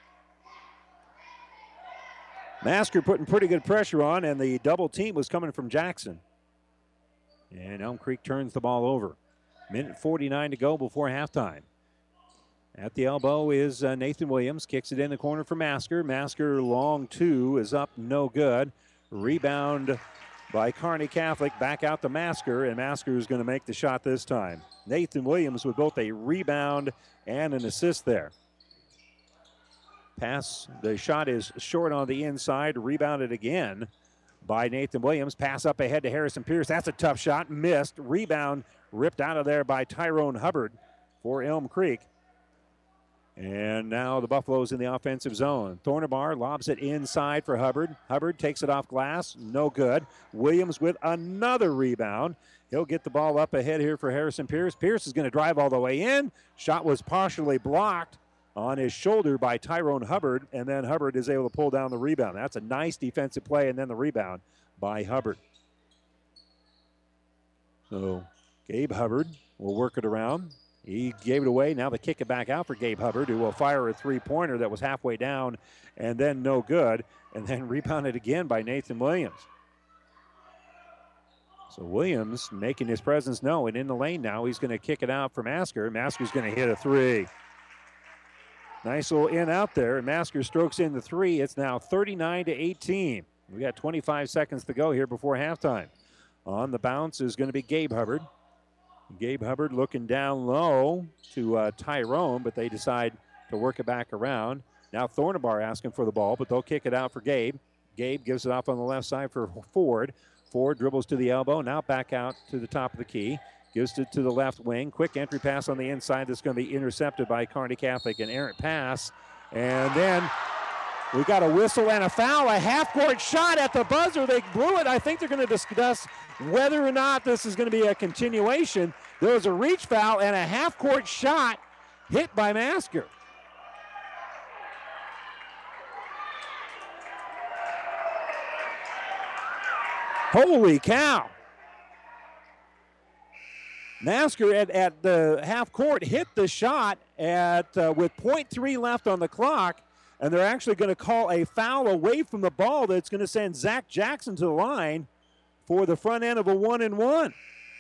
Masker putting pretty good pressure on, and the double team was coming from Jackson. And Elm Creek turns the ball over. Minute 49 to go before halftime. At the elbow is Nathan Williams. Kicks it in the corner for Masker. Masker long two is up, no good. Rebound by Kearney Catholic. Back out to Masker, and Masker is going to make the shot this time. Nathan Williams with both a rebound and an assist there. Pass, the shot is short on the inside. Rebounded again by Nathan Williams. Pass up ahead to Harrison Pierce. That's a tough shot. Missed. Rebound ripped out of there by Tyrone Hubbard for Elm Creek. And now the Buffaloes in the offensive zone. Thornabar lobs it inside for Hubbard. Hubbard takes it off glass. No good. Williams with another rebound. He'll get the ball up ahead here for Harrison Pierce. Pierce is going to drive all the way in. Shot was partially blocked on his shoulder by Tyrone Hubbard, and then Hubbard is able to pull down the rebound. That's a nice defensive play, and then the rebound by Hubbard. So Gabe Hubbard will work it around. He gave it away. Now they kick it back out for Gabe Hubbard, who will fire a three-pointer that was halfway down and then no good, and then rebounded again by Nathan Williams. So Williams making his presence known in the lane now. He's going to kick it out for Masker. Masker's going to hit a three. Nice little in out there, and Masker strokes in the three. It's now 39-18. We got 25 seconds to go here before halftime. On the bounce is going to be Gabe Hubbard. Gabe Hubbard looking down low to Tyrone, but they decide to work it back around. Now Thornabar asking for the ball, but they'll kick it out for Gabe. Gabe gives it off on the left side for Ford. Ford dribbles to the elbow, now back out to the top of the key. Gives it to the left wing. Quick entry pass on the inside that's going to be intercepted by Kearney Catholic. An errant pass. And then we got a whistle and a foul. A half-court shot at the buzzer. They blew it. I think they're going to discuss whether or not this is going to be a continuation. There was a reach foul and a half-court shot hit by Masker. Holy cow. Masker at the half court hit the shot at with 0.3 left on the clock, and they're actually going to call a foul away from the ball that's going to send Zach Jackson to the line for the front end of a 1-and-1.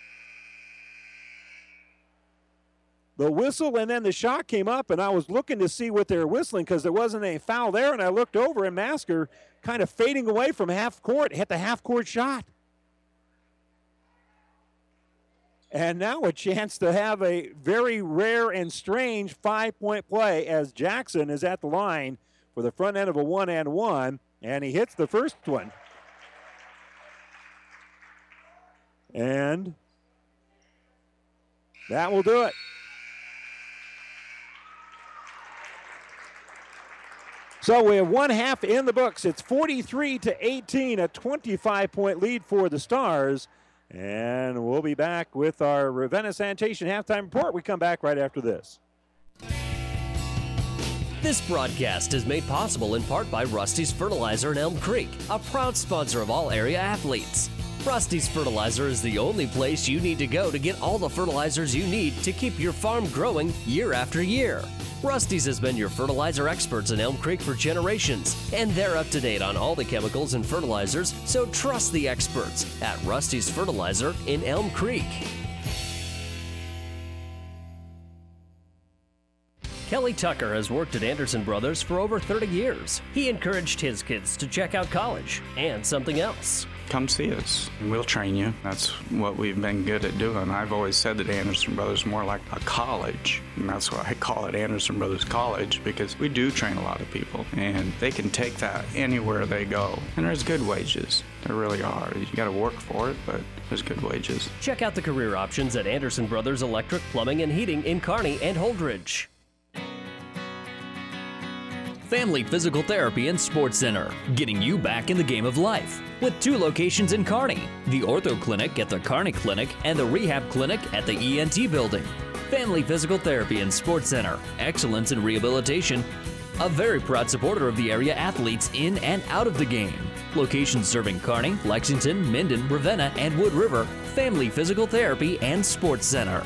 The whistle and then the shot came up, and I was looking to see what they were whistling because there wasn't a foul there, and I looked over, and Masker kind of fading away from half court hit the half court shot. And now a chance to have a very rare and strange 5-point play as Jackson is at the line for the front end of a 1-and-1, and he hits the first one. And that will do it. So we have one half in the books. It's 43-18, a 25-point lead for the Stars. And we'll be back with our Ravenna Sanitation halftime report. We come back right after this. This broadcast is made possible in part by Rusty's Fertilizer in Elm Creek, a proud sponsor of all area athletes. Rusty's Fertilizer is the only place you need to go to get all the fertilizers you need to keep your farm growing year after year. Rusty's has been your fertilizer experts in Elm Creek for generations, and they're up to date on all the chemicals and fertilizers, so trust the experts at Rusty's Fertilizer in Elm Creek. Kelly Tucker has worked at Anderson Brothers for over 30 years. He encouraged his kids to check out college and something else. Come see us. We'll train you. That's what we've been good at doing. I've always said that Anderson Brothers is more like a college, and that's why I call it Anderson Brothers College, because we do train a lot of people, and they can take that anywhere they go. And there's good wages. There really are. You got to work for it, but there's good wages. Check out the career options at Anderson Brothers Electric, Plumbing, and Heating in Kearney and Holdridge. Family Physical Therapy and Sports Center, getting you back in the game of life. With 2 locations in Kearney, the Ortho Clinic at the Kearney Clinic and the Rehab Clinic at the ENT Building. Family Physical Therapy and Sports Center, excellence in rehabilitation, a very proud supporter of the area athletes in and out of the game. Locations serving Kearney, Lexington, Minden, Ravenna, and Wood River. Family Physical Therapy and Sports Center.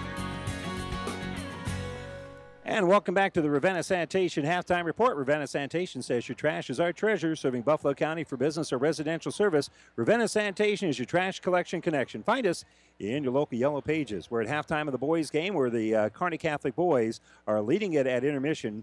And welcome back to the Ravenna Sanitation halftime report. Ravenna Sanitation says your trash is our treasure, serving Buffalo County for business or residential service. Ravenna Sanitation is your trash collection connection. Find us in your local Yellow Pages. We're at halftime of the boys' game, where the Kearney Catholic boys are leading it at intermission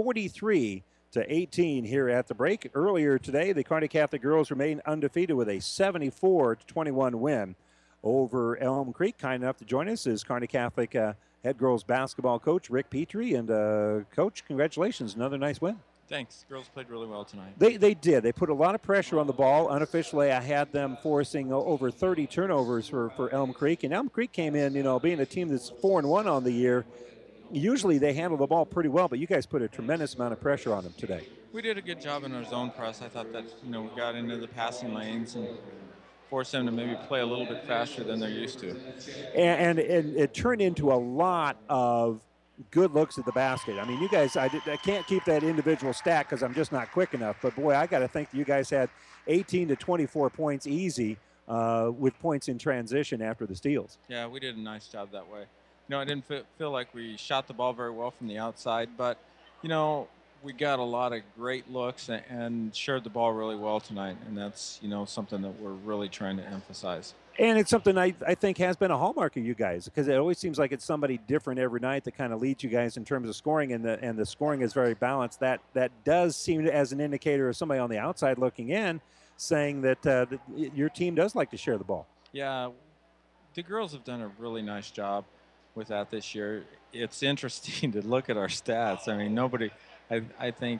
43-18 here at the break. Earlier today, the Kearney Catholic girls remain undefeated with a 74-21 win over Elm Creek. Kind enough to join us is Kearney Catholic head girls basketball coach Rick Petrie. And Coach, congratulations, another nice win. Thanks. Girls played really well tonight. They did. They put a lot of pressure on the ball. Unofficially, I had them forcing over 30 turnovers for Elm Creek. And Elm Creek came in, being a team that's 4-1 on the year. Usually they handle the ball pretty well, but you guys put a tremendous amount of pressure on them today. We did a good job in our zone press. I thought that, we got into the passing lanes and force them to maybe play a little bit faster than they're used to. And it turned into a lot of good looks at the basket. I mean, you guys, I can't keep that individual stat because I'm just not quick enough. But, boy, I got to think you guys had 18 to 24 points easy with points in transition after the steals. Yeah, we did a nice job that way. I didn't feel like we shot the ball very well from the outside. But, we got a lot of great looks and shared the ball really well tonight. And that's, something that we're really trying to emphasize. And it's something I think has been a hallmark of you guys, because it always seems like it's somebody different every night that kind of leads you guys in terms of scoring, and the scoring is very balanced. That does seem as an indicator of somebody on the outside looking in, saying that your team does like to share the ball. Yeah, the girls have done a really nice job with that this year. It's interesting to look at our stats. I mean, I think,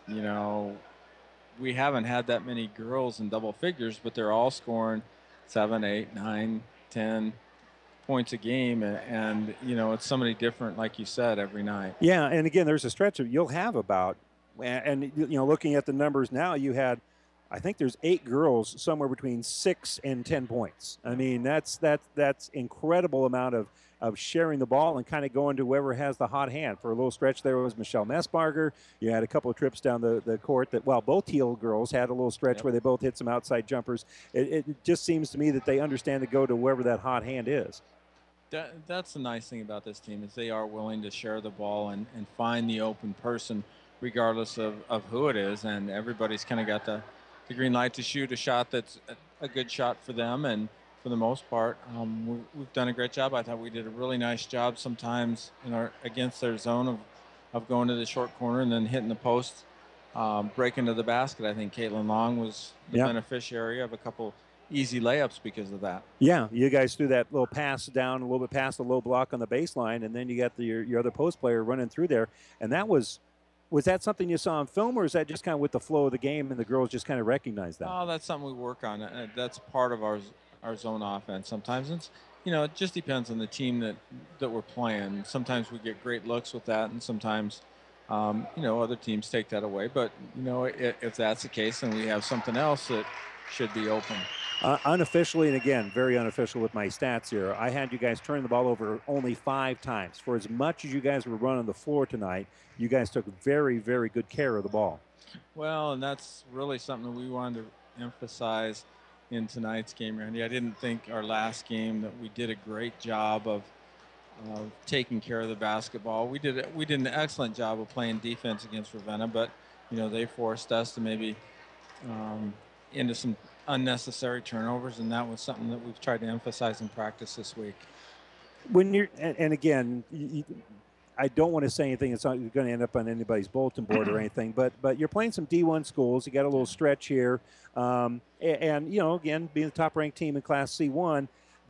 we haven't had that many girls in double figures, but they're all scoring 7, 8, 9, 10 points a game. And it's somebody different, like you said, every night. Yeah, and again, there's a stretch of you'll have about, and looking at the numbers now, you had, I think there's 8 girls somewhere between 6 and 10 points. I mean, that's incredible amount of sharing the ball and kind of going to whoever has the hot hand. For a little stretch there was Michelle Messbarger. You had a couple of trips down the court that, both Teal girls had a little stretch where they both hit some outside jumpers. It just seems to me that they understand to go to wherever that hot hand is. That's the nice thing about this team, is they are willing to share the ball and find the open person regardless of who it is. And everybody's kind of got the green light to shoot a shot that's a good shot for them. And for the most part, we've done a great job. I thought we did a really nice job sometimes against their zone of going to the short corner and then hitting the post, breaking to the basket. I think Caitlin Long was the beneficiary of a couple easy layups because of that. Yeah, you guys threw that little pass down a little bit past the low block on the baseline, and then you got your other post player running through there. And that was that something you saw on film, or is that just kind of with the flow of the game and the girls just kind of recognize that? Oh, that's something we work on. That's part of our zone offense. Sometimes it's, it just depends on the team that we're playing. Sometimes we get great looks with that, and sometimes, other teams take that away. But, if that's the case, then we have something else that should be open. Unofficially, and again, very unofficial with my stats here, I had you guys turn the ball over only 5 times. For as much as you guys were running the floor tonight, you guys took very, very good care of the ball. Well, and that's really something that we wanted to emphasize in tonight's game, Randy. I didn't think our last game that we did a great job of taking care of the basketball. We did an excellent job of playing defense against Ravenna, but they forced us to maybe into some unnecessary turnovers, and that was something that we've tried to emphasize in practice this week. When you're, and again, I don't want to say anything that's not going to end up on anybody's bulletin board or anything, but you're playing some D1 schools. You got a little stretch here, and again, being the top-ranked team in Class C1,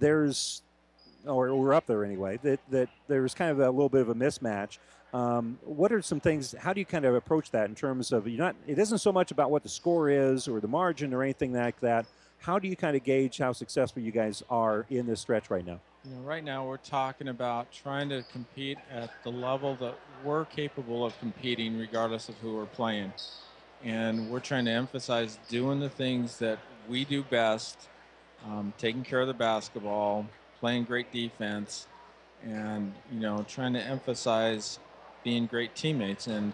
we're up there anyway. That there's kind of a little bit of a mismatch. What are some things? How do you kind of approach that in terms of it isn't so much about what the score is or the margin or anything like that. How do you kind of gauge how successful you guys are in this stretch right now? Right now we're talking about trying to compete at the level that we're capable of competing regardless of who we're playing. And we're trying to emphasize doing the things that we do best, taking care of the basketball, playing great defense, and, trying to emphasize being great teammates. And,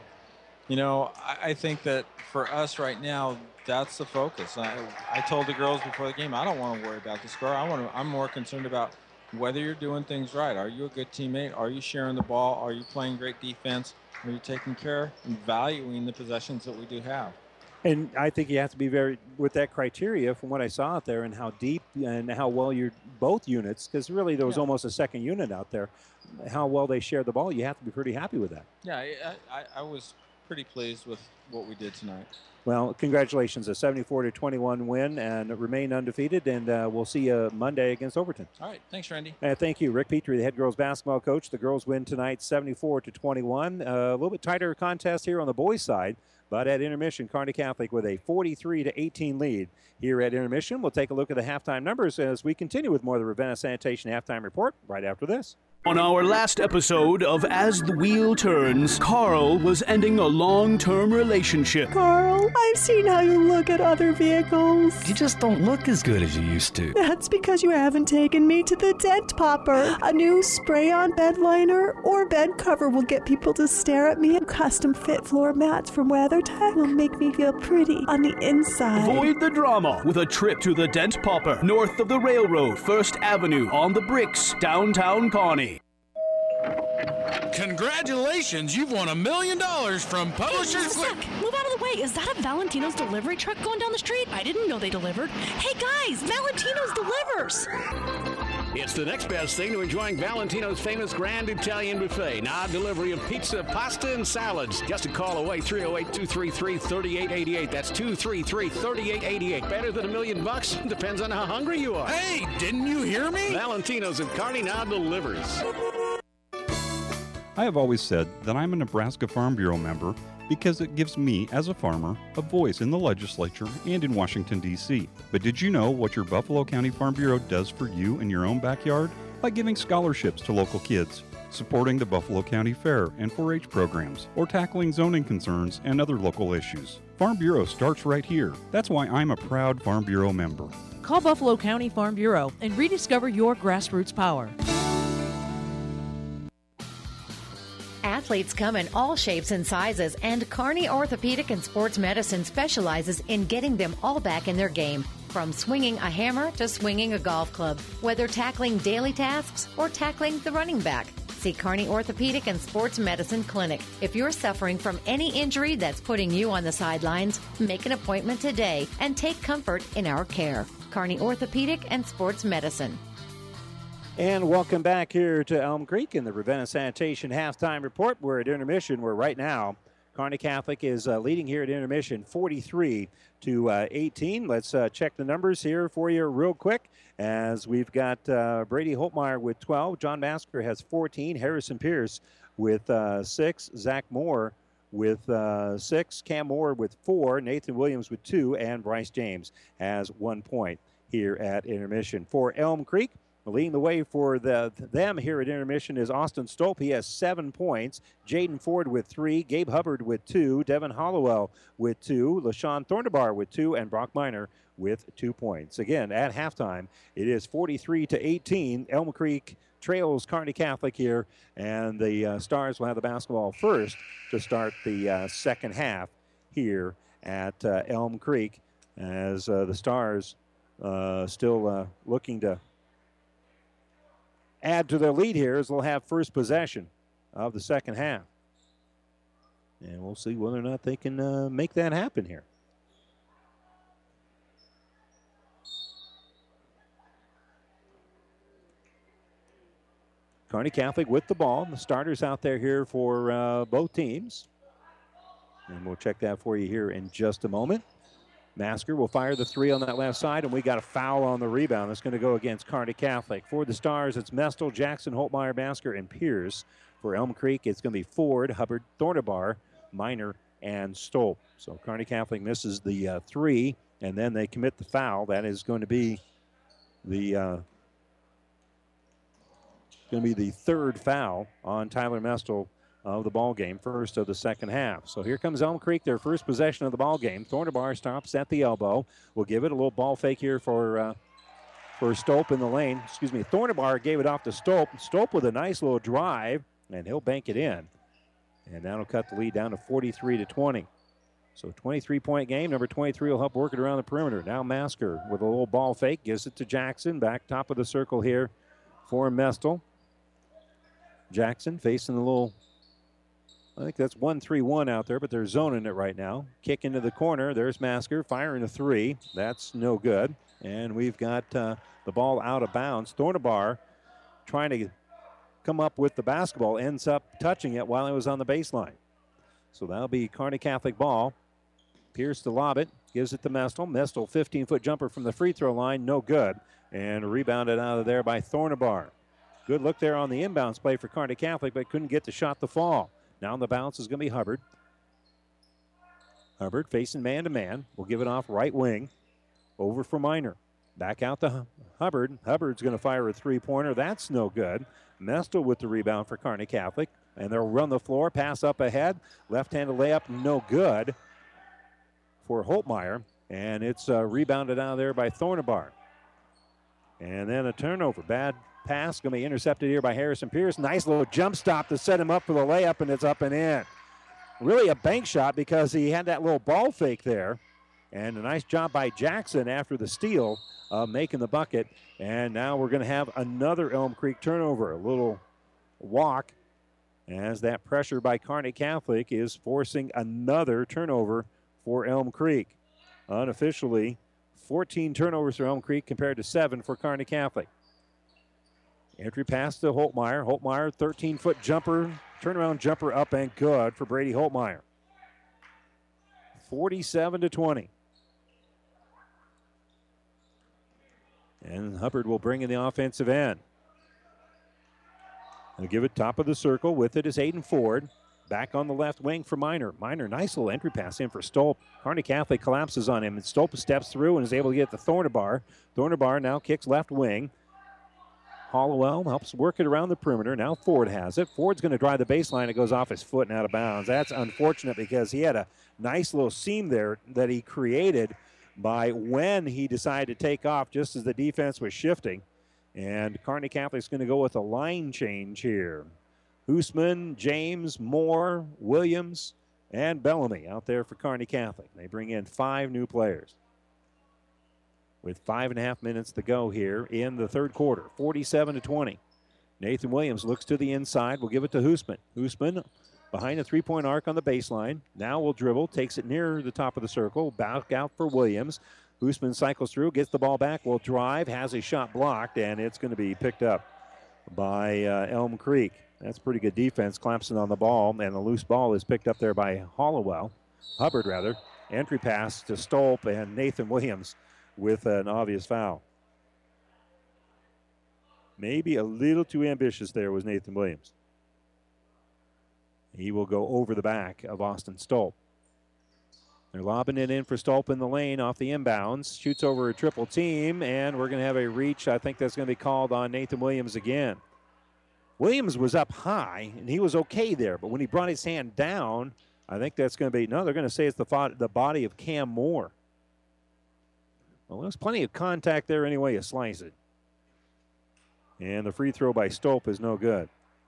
I think that for us right now, that's the focus. I told the girls before the game, I don't want to worry about the score. I'm more concerned about whether you're doing things right. Are you a good teammate? Are you sharing the ball? Are you playing great defense? Are you taking care and valuing the possessions that we do have? And I think you have to be with that criteria from what I saw out there and how deep and how well you're both units, because really there was almost a second unit out there, how well they shared the ball. You have to be pretty happy with that. Yeah, I was pretty pleased with what we did tonight. Well, congratulations, a 74-21 win, and remain undefeated, and we'll see you Monday against Overton. All right, thanks, Randy. Thank you, Rick Petrie, the head girls basketball coach. The girls win tonight 74-21. A little bit tighter contest here on the boys' side, but at intermission, Kearney Catholic with a 43-18 lead. Here at intermission, we'll take a look at the halftime numbers as we continue with more of the Ravenna Sanitation halftime report right after this. On our last episode of As the Wheel Turns, Carl was ending a long-term relationship. Carl, I've seen how you look at other vehicles. You just don't look as good as you used to. That's because you haven't taken me to the Dent Popper. A new spray-on bed liner or bed cover will get people to stare at me, and custom-fit floor mats from WeatherTech will make me feel pretty on the inside. Avoid the drama with a trip to the Dent Popper, north of the railroad, 1st Avenue, on the Bricks, downtown Kearney. Congratulations, you've won $1 million from Publishers. Hey, move out of the way. Is that a Valentino's delivery truck going down the street? I didn't know they delivered. Hey guys, Valentino's delivers. It's the next best thing to enjoying Valentino's famous Grand Italian Buffet. Now delivery of pizza, pasta, and salads. Just a call away, 308-233-3888. That's 233-3888. Better than $1 million? Depends on how hungry you are. Hey, didn't you hear me? Valentino's at Kearney now delivers. I have always said that I'm a Nebraska Farm Bureau member because it gives me, as a farmer, a voice in the legislature and in Washington, D.C. But did you know what your Buffalo County Farm Bureau does for you in your own backyard? By giving scholarships to local kids, supporting the Buffalo County Fair and 4-H programs, or tackling zoning concerns and other local issues. Farm Bureau starts right here. That's why I'm a proud Farm Bureau member. Call Buffalo County Farm Bureau and rediscover your grassroots power. Athletes come in all shapes and sizes, and Kearney Orthopedic and Sports Medicine specializes in getting them all back in their game. From swinging a hammer to swinging a golf club, whether tackling daily tasks or tackling the running back. See Kearney Orthopedic and Sports Medicine Clinic. If you're suffering from any injury that's putting you on the sidelines, make an appointment today and take comfort in our care. Kearney Orthopedic and Sports Medicine. And welcome back here to Elm Creek in the Ravenna Sanitation halftime report. We're at intermission where right now Kearney Catholic is leading here at intermission 43-18. Let's check the numbers here for you real quick, as we've got Brady Holtmeyer with 12. John Masker has 14. Harrison Pierce with 6. Zach Moore with 6. Cam Moore with 4. Nathan Williams with 2. And Bryce James has 1 point here at intermission. For Elm Creek, leading the way for them here at intermission is Austin Stolp. He has 7 points. Jaden Ford with 3. Gabe Hubbard with 2. Devin Hollowell with 2. LaShawn Thornabar with 2. And Brock Miner with 2 points. Again, at halftime, it is 43-18. Elm Creek trails Kearney Catholic here, and the Stars will have the basketball first to start the second half here at Elm Creek, as the Stars still looking to add to their lead here, as they'll have first possession of the second half. And we'll see whether or not they can make that happen here. Kearney Catholic with the ball. The starters out there here for both teams. And we'll check that for you here in just a moment. Masker will fire the 3 on that left side, and we got a foul on the rebound. That's going to go against Kearney Catholic. For the Stars, it's Mestel, Jackson, Holtmeyer, Masker, and Pierce. For Elm Creek, it's going to be Ford, Hubbard, Thornabar, Miner, and Stolp. So Kearney Catholic misses the 3, and then they commit the foul. That is going to be the third foul on Tyler Mestel of the ball game, first of the second half. So here comes Elm Creek, their first possession of the ball game. Thornabar stops at the elbow. We'll give it a little ball fake here for Stolp in the lane. Excuse me, Thornabar gave it off to Stolp. Stolp with a nice little drive, and he'll bank it in. And that'll cut the lead down to 43-20. So 23-point game. Number 23 will help work it around the perimeter. Now Masker with a little ball fake, gives it to Jackson. Back top of the circle here for Mestel. Jackson facing the little, I think that's 1-3-1 out there, but they're zoning it right now. Kick into the corner. There's Masker firing a 3. That's no good. And we've got the ball out of bounds. Thornabar trying to come up with the basketball, ends up touching it while it was on the baseline. So that'll be Kearney Catholic ball. Pierce to lob it. Gives it to Mestel. Mestel, 15-foot jumper from the free throw line. No good. And rebounded out of there by Thornabar. Good look there on the inbounds play for Kearney Catholic, but couldn't get the shot to fall. Now on the bounce is going to be Hubbard. Hubbard facing man-to-man. We'll give it off right wing. Over for Miner. Back out to Hubbard. Hubbard's going to fire a three-pointer. That's no good. Mestel with the rebound for Kearney Catholic. And they'll run the floor. Pass up ahead. Left-handed layup, no good for Holtmeyer. And it's rebounded out of there by Thornabar. And then a turnover. Bad pass going to be intercepted here by Harrison Pierce. Nice little jump stop to set him up for the layup, and it's up and in. Really a bank shot because he had that little ball fake there. And a nice job by Jackson after the steal of making the bucket. And now we're going to have another Elm Creek turnover. A little walk as that pressure by Kearney Catholic is forcing another turnover for Elm Creek. Unofficially, 14 turnovers for Elm Creek compared to 7 for Kearney Catholic. Entry pass to Holtmeyer. Holtmeyer, 13-foot jumper, turnaround jumper up and good for Brady Holtmeyer. 47-20. And Hubbard will bring in the offensive end. He'll give it top of the circle. With it is Aiden Ford. Back on the left wing for Miner. Miner, nice little entry pass in for Stolp. Kearney Catholic collapses on him, and Stolp steps through and is able to get the Thornabar. Thornabar now kicks left wing. Hollowell helps work it around the perimeter. Now Ford has it. Ford's going to drive the baseline. It goes off his foot and out of bounds. That's unfortunate because he had a nice little seam there that he created by when he decided to take off just as the defense was shifting. And Kearney Catholic's going to go with a line change here. Hoosman, James, Moore, Williams, and Bellamy out there for Kearney Catholic. They bring in 5 new players. With 5.5 minutes to go here in the third quarter, 47-20. Nathan Williams looks to the inside. We'll give it to Hoosman. Hoosman behind the three-point arc on the baseline. Now will dribble, takes it near the top of the circle. Back out for Williams. Hoosman cycles through, gets the ball back, will drive, has a shot blocked, and it's going to be picked up by Elm Creek. That's pretty good defense. Clemson on the ball, and the loose ball is picked up there by Hubbard rather. Entry pass to Stolp and Nathan Williams with an obvious foul. Maybe a little too ambitious there was Nathan Williams. He will go over the back of Austin Stolp. They're lobbing it in for Stolp in the lane off the inbounds. Shoots over a triple team, and we're going to have a reach. I think that's going to be called on Nathan Williams again. Williams was up high, and he was okay there, but when he brought his hand down, I think that's going to be, no, they're going to say it's the body of Cam Moore. Well, there's plenty of contact there any way you slice it. And the free throw by Stolp is no good.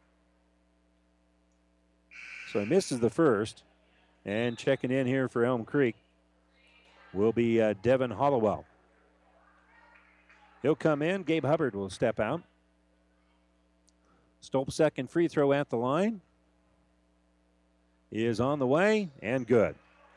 So he misses the first. And checking in here for Elm Creek will be Devin Hollowell. He'll come in. Gabe Hubbard will step out. Stolp's second free throw at the line is on the way and good.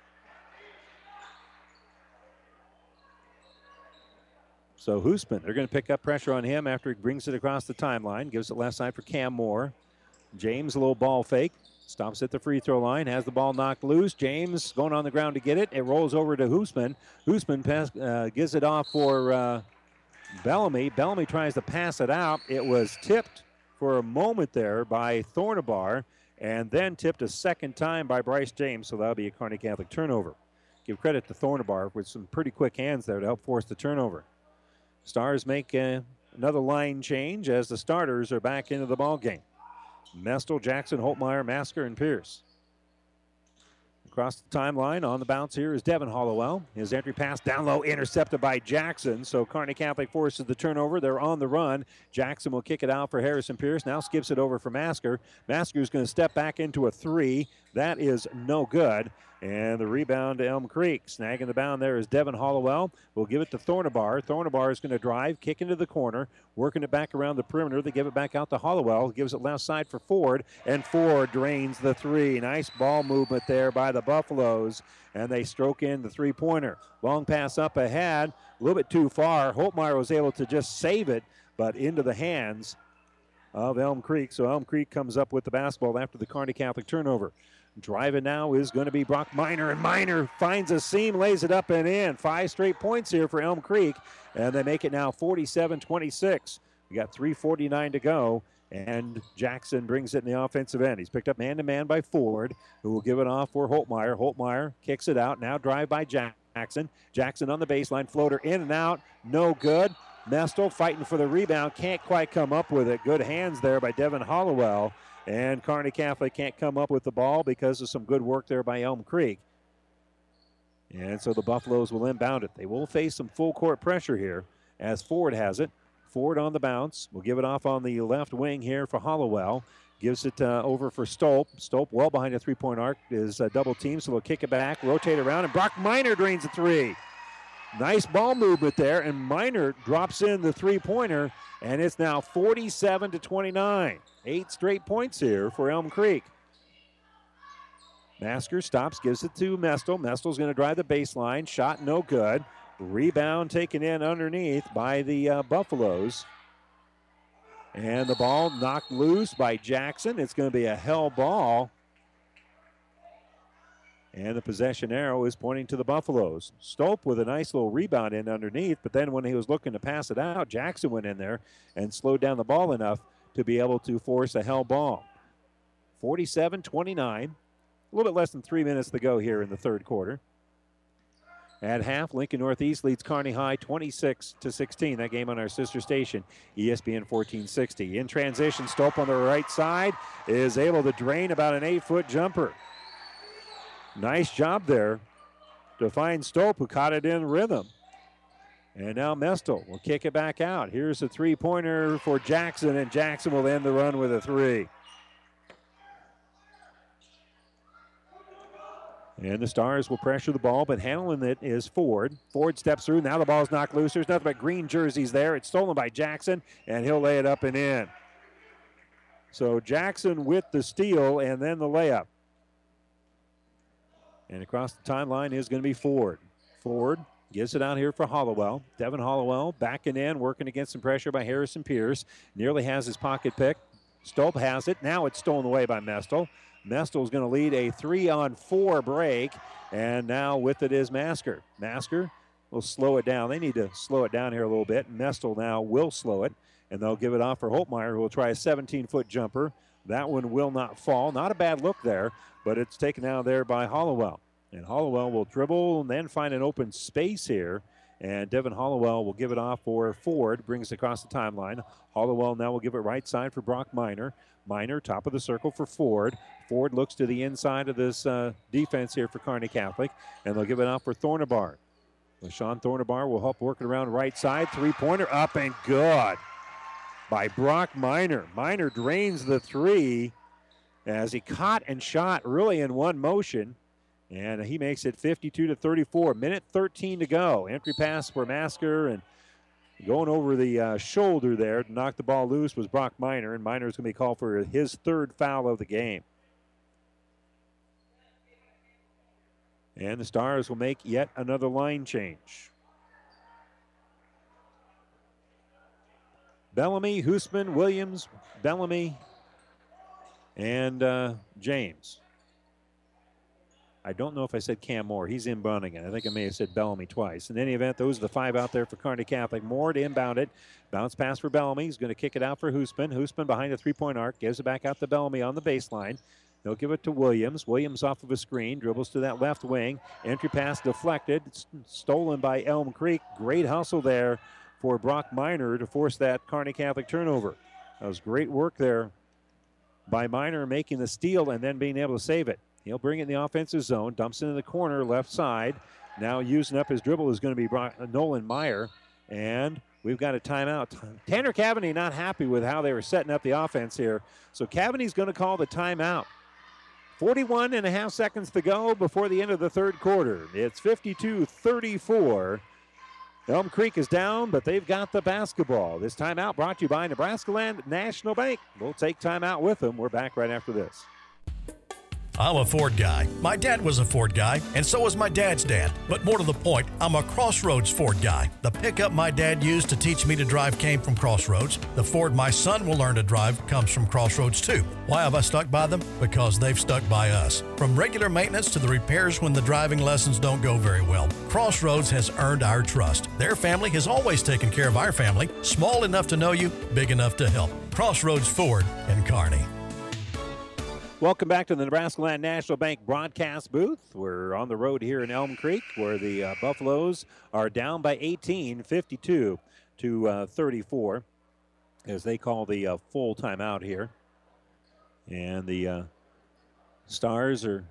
So Hoosman, they're going to pick up pressure on him after he brings it across the timeline. Gives it left side for Cam Moore. James, a little ball fake. Stops at the free throw line, has the ball knocked loose. James going on the ground to get it. It rolls over to Hoosman. Hoosman gives it off for Bellamy. Bellamy tries to pass it out. It was tipped for a moment there by Thornabar and then tipped a second time by Bryce James, so that'll be a Kearney Catholic turnover. Give credit to Thornabar with some pretty quick hands there to help force the turnover. Stars make another line change as the starters are back into the ball game. Mestel, Jackson, Holtmeyer, Masker, and Pierce. Across the timeline on the bounce here is Devin Hollowell. His entry pass down low, intercepted by Jackson. So Kearney Catholic forces the turnover. They're on the run. Jackson will kick it out for Harrison Pierce. Now skips it over for Masker. Masker's going to step back into a three. That is no good. And the rebound to Elm Creek. Snagging the bound there is Devin Hollowell. We'll give it to Thornabar. Thornabar is going to drive, kick into the corner, working it back around the perimeter. They give it back out to Hollowell. Gives it left side for Ford, and Ford drains the three. Nice ball movement there by the Buffaloes, and they stroke in the three-pointer. Long pass up ahead, a little bit too far. Holtmeyer was able to just save it, but into the hands of Elm Creek. So Elm Creek comes up with the basketball after the Kearney Catholic turnover. Driving now is going to be Brock Miner, and Miner finds a seam, lays it up and in. 5 straight points here for Elm Creek, and they make it now 47-26. We got 3:49 to go, and Jackson brings it in the offensive end. He's picked up man-to-man by Ford, who will give it off for Holtmeyer. Holtmeyer kicks it out, now drive by Jackson. Jackson on the baseline, floater in and out, no good. Mestel fighting for the rebound, can't quite come up with it. Good hands there by Devin Hollowell. And Kearney Catholic can't come up with the ball because of some good work there by Elm Creek. And so the Buffaloes will inbound it. They will face some full court pressure here as Ford has it. Ford on the bounce. Will give it off on the left wing here for Hollowell. Gives it over for Stolp. Stolp well behind the three-point arc is double team, so they'll kick it back, rotate around, and Brock Miner drains a three. Nice ball movement there, and Miner drops in the three-pointer, and it's now 47-29. 8 straight points here for Elm Creek. Masker stops, gives it to Mestel. Mestel's going to drive the baseline. Shot no good. Rebound taken in underneath by the Buffaloes. And the ball knocked loose by Jackson. It's going to be a hell ball. And the possession arrow is pointing to the Buffaloes. Stolp with a nice little rebound in underneath, but then when he was looking to pass it out, Jackson went in there and slowed down the ball enough to be able to force a hell ball. 47-29. A little bit less than 3 minutes to go here in the third quarter. At half, Lincoln Northeast leads Kearney High 26-16. That game on our sister station, ESPN 1460. In transition, Stolp on the right side is able to drain about an 8-foot jumper. Nice job there to find Stolp, who caught it in rhythm. And now Mestel will kick it back out. Here's a three-pointer for Jackson, and Jackson will end the run with a three. And the Stars will pressure the ball, but handling it is Ford. Ford steps through. Now the ball's knocked loose. There's nothing but green jerseys there. It's stolen by Jackson, and he'll lay it up and in. So Jackson with the steal and then the layup. And across the timeline is going to be Ford. Ford gives it out here for Hollowell. Devin Hollowell backing in, working against some pressure by Harrison Pierce. Nearly has his pocket pick. Stolp has it. Now it's stolen away by Mestel. Mestel's going to lead a 3-on-4 break. And now with it is Masker. Masker will slow it down. They need to slow it down here a little bit. Mestel now will slow it. And they'll give it off for Holtmeyer, who will try a 17-foot jumper. That one will not fall. Not a bad look there, but it's taken out there by Hollowell. And Hollowell will dribble and then find an open space here. And Devin Hollowell will give it off for Ford. Brings it across the timeline. Hollowell now will give it right side for Brock Miner. Miner, top of the circle for Ford. Ford looks to the inside of this defense here for Kearney Catholic. And they'll give it off for Thornabar. LaShawn Thornabar will help work it around right side. Three-pointer up and good by Brock Miner. Miner drains the three as he caught and shot really in one motion. And he makes it 52-34. Minute 13 to go. Entry pass for Masker, and going over the shoulder there to knock the ball loose was Brock Miner, and Miner is going to be called for his third foul of the game. And the Stars will make yet another line change. Bellamy, Hoosman, Williams, Bellamy, and James. I don't know if I said Cam Moore. He's inbounding it. I think I may have said Bellamy twice. In any event, those are the five out there for Kearney Catholic. Moore to inbound it. Bounce pass for Bellamy. He's going to kick it out for Hoosman. Hoosman behind the three-point arc. Gives it back out to Bellamy on the baseline. They'll give it to Williams. Williams off of a screen. Dribbles to that left wing. Entry pass deflected. It's stolen by Elm Creek. Great hustle there for Brock Miner to force that Kearney Catholic turnover. That was great work there by Miner, making the steal and then being able to save it. He'll bring it in the offensive zone, dumps it in the corner, left side. Now using up his dribble is going to be Nolan Meyer, and we've got a timeout. Tanner Cavaney not happy with how they were setting up the offense here, so Cavaney's going to call the timeout. 41 and a half seconds to go before the end of the third quarter. It's 52-34. Elm Creek is down, but they've got the basketball. This timeout brought to you by Nebraska Land National Bank. We'll take timeout with them. We're back right after this. I'm a Ford guy. My dad was a Ford guy, and so was my dad's dad. But more to the point, I'm a Crossroads Ford guy. The pickup my dad used to teach me to drive came from Crossroads. The Ford my son will learn to drive comes from Crossroads too. Why have I stuck by them? Because they've stuck by us. From regular maintenance to the repairs when the driving lessons don't go very well, Crossroads has earned our trust. Their family has always taken care of our family, small enough to know you, big enough to help. Crossroads Ford in Kearney. Welcome back to the Nebraska Land National Bank broadcast booth. We're on the road here in Elm Creek where the Buffaloes are down by 18, 52-34, as they call the full timeout here. And the Stars are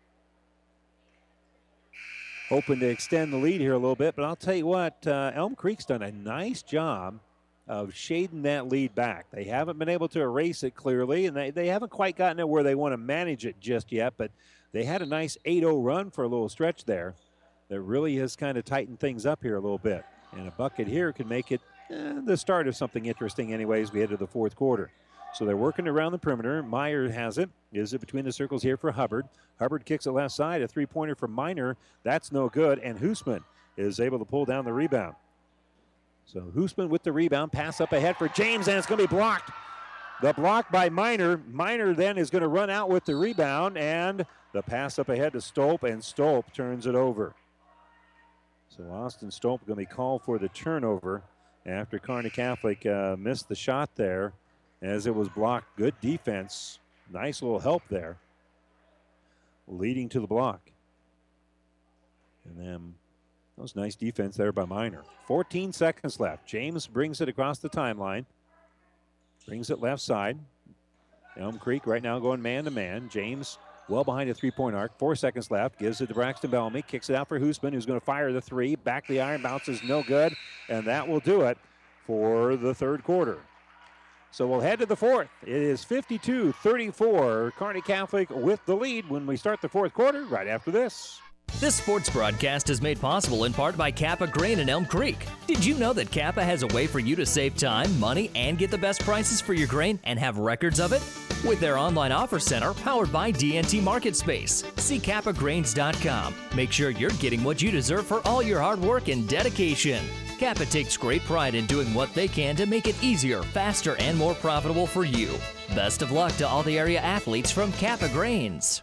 hoping to extend the lead here a little bit, but I'll tell you what, Elm Creek's done a nice job of shading that lead back. They haven't been able to erase it clearly, and they haven't quite gotten it where they want to manage it just yet, but they had a nice 8-0 run for a little stretch there that really has kind of tightened things up here a little bit. And a bucket here could make it the start of something interesting anyways. We head to the fourth quarter. So they're working around the perimeter. Meyer has it. Is it between the circles here for Hubbard. Hubbard kicks it left side. A three-pointer from Miner. That's no good. And Hoosman is able to pull down the rebound. So Hoosman with the rebound, pass up ahead for James, and it's going to be blocked. The block by Miner. Miner then is going to run out with the rebound, and the pass up ahead to Stolp, and Stolp turns it over. So Austin Stolp going to be called for the turnover after Kearney Catholic missed the shot there as it was blocked. Good defense. Nice little help there, leading to the block. And then that was nice defense there by Miner. 14 seconds left. James brings it across the timeline. Brings it left side. Elm Creek right now going man-to-man. James well behind the three-point arc. 4 seconds left. Gives it to Braxton Bellamy. Kicks it out for Hoosman, who's going to fire the three. Back the iron. Bounces no good. And that will do it for the third quarter. So we'll head to the fourth. It is 52-34. Kearney Catholic with the lead when we start the fourth quarter right after this. This sports broadcast is made possible in part by Kappa Grain in Elm Creek. Did you know that Kappa has a way for you to save time, money, and get the best prices for your grain and have records of it? With their online offer center powered by DNT MarketSpace. See kappagrains.com. Make sure you're getting what you deserve for all your hard work and dedication. Kappa takes great pride in doing what they can to make it easier, faster, and more profitable for you. Best of luck to all the area athletes from Kappa Grains.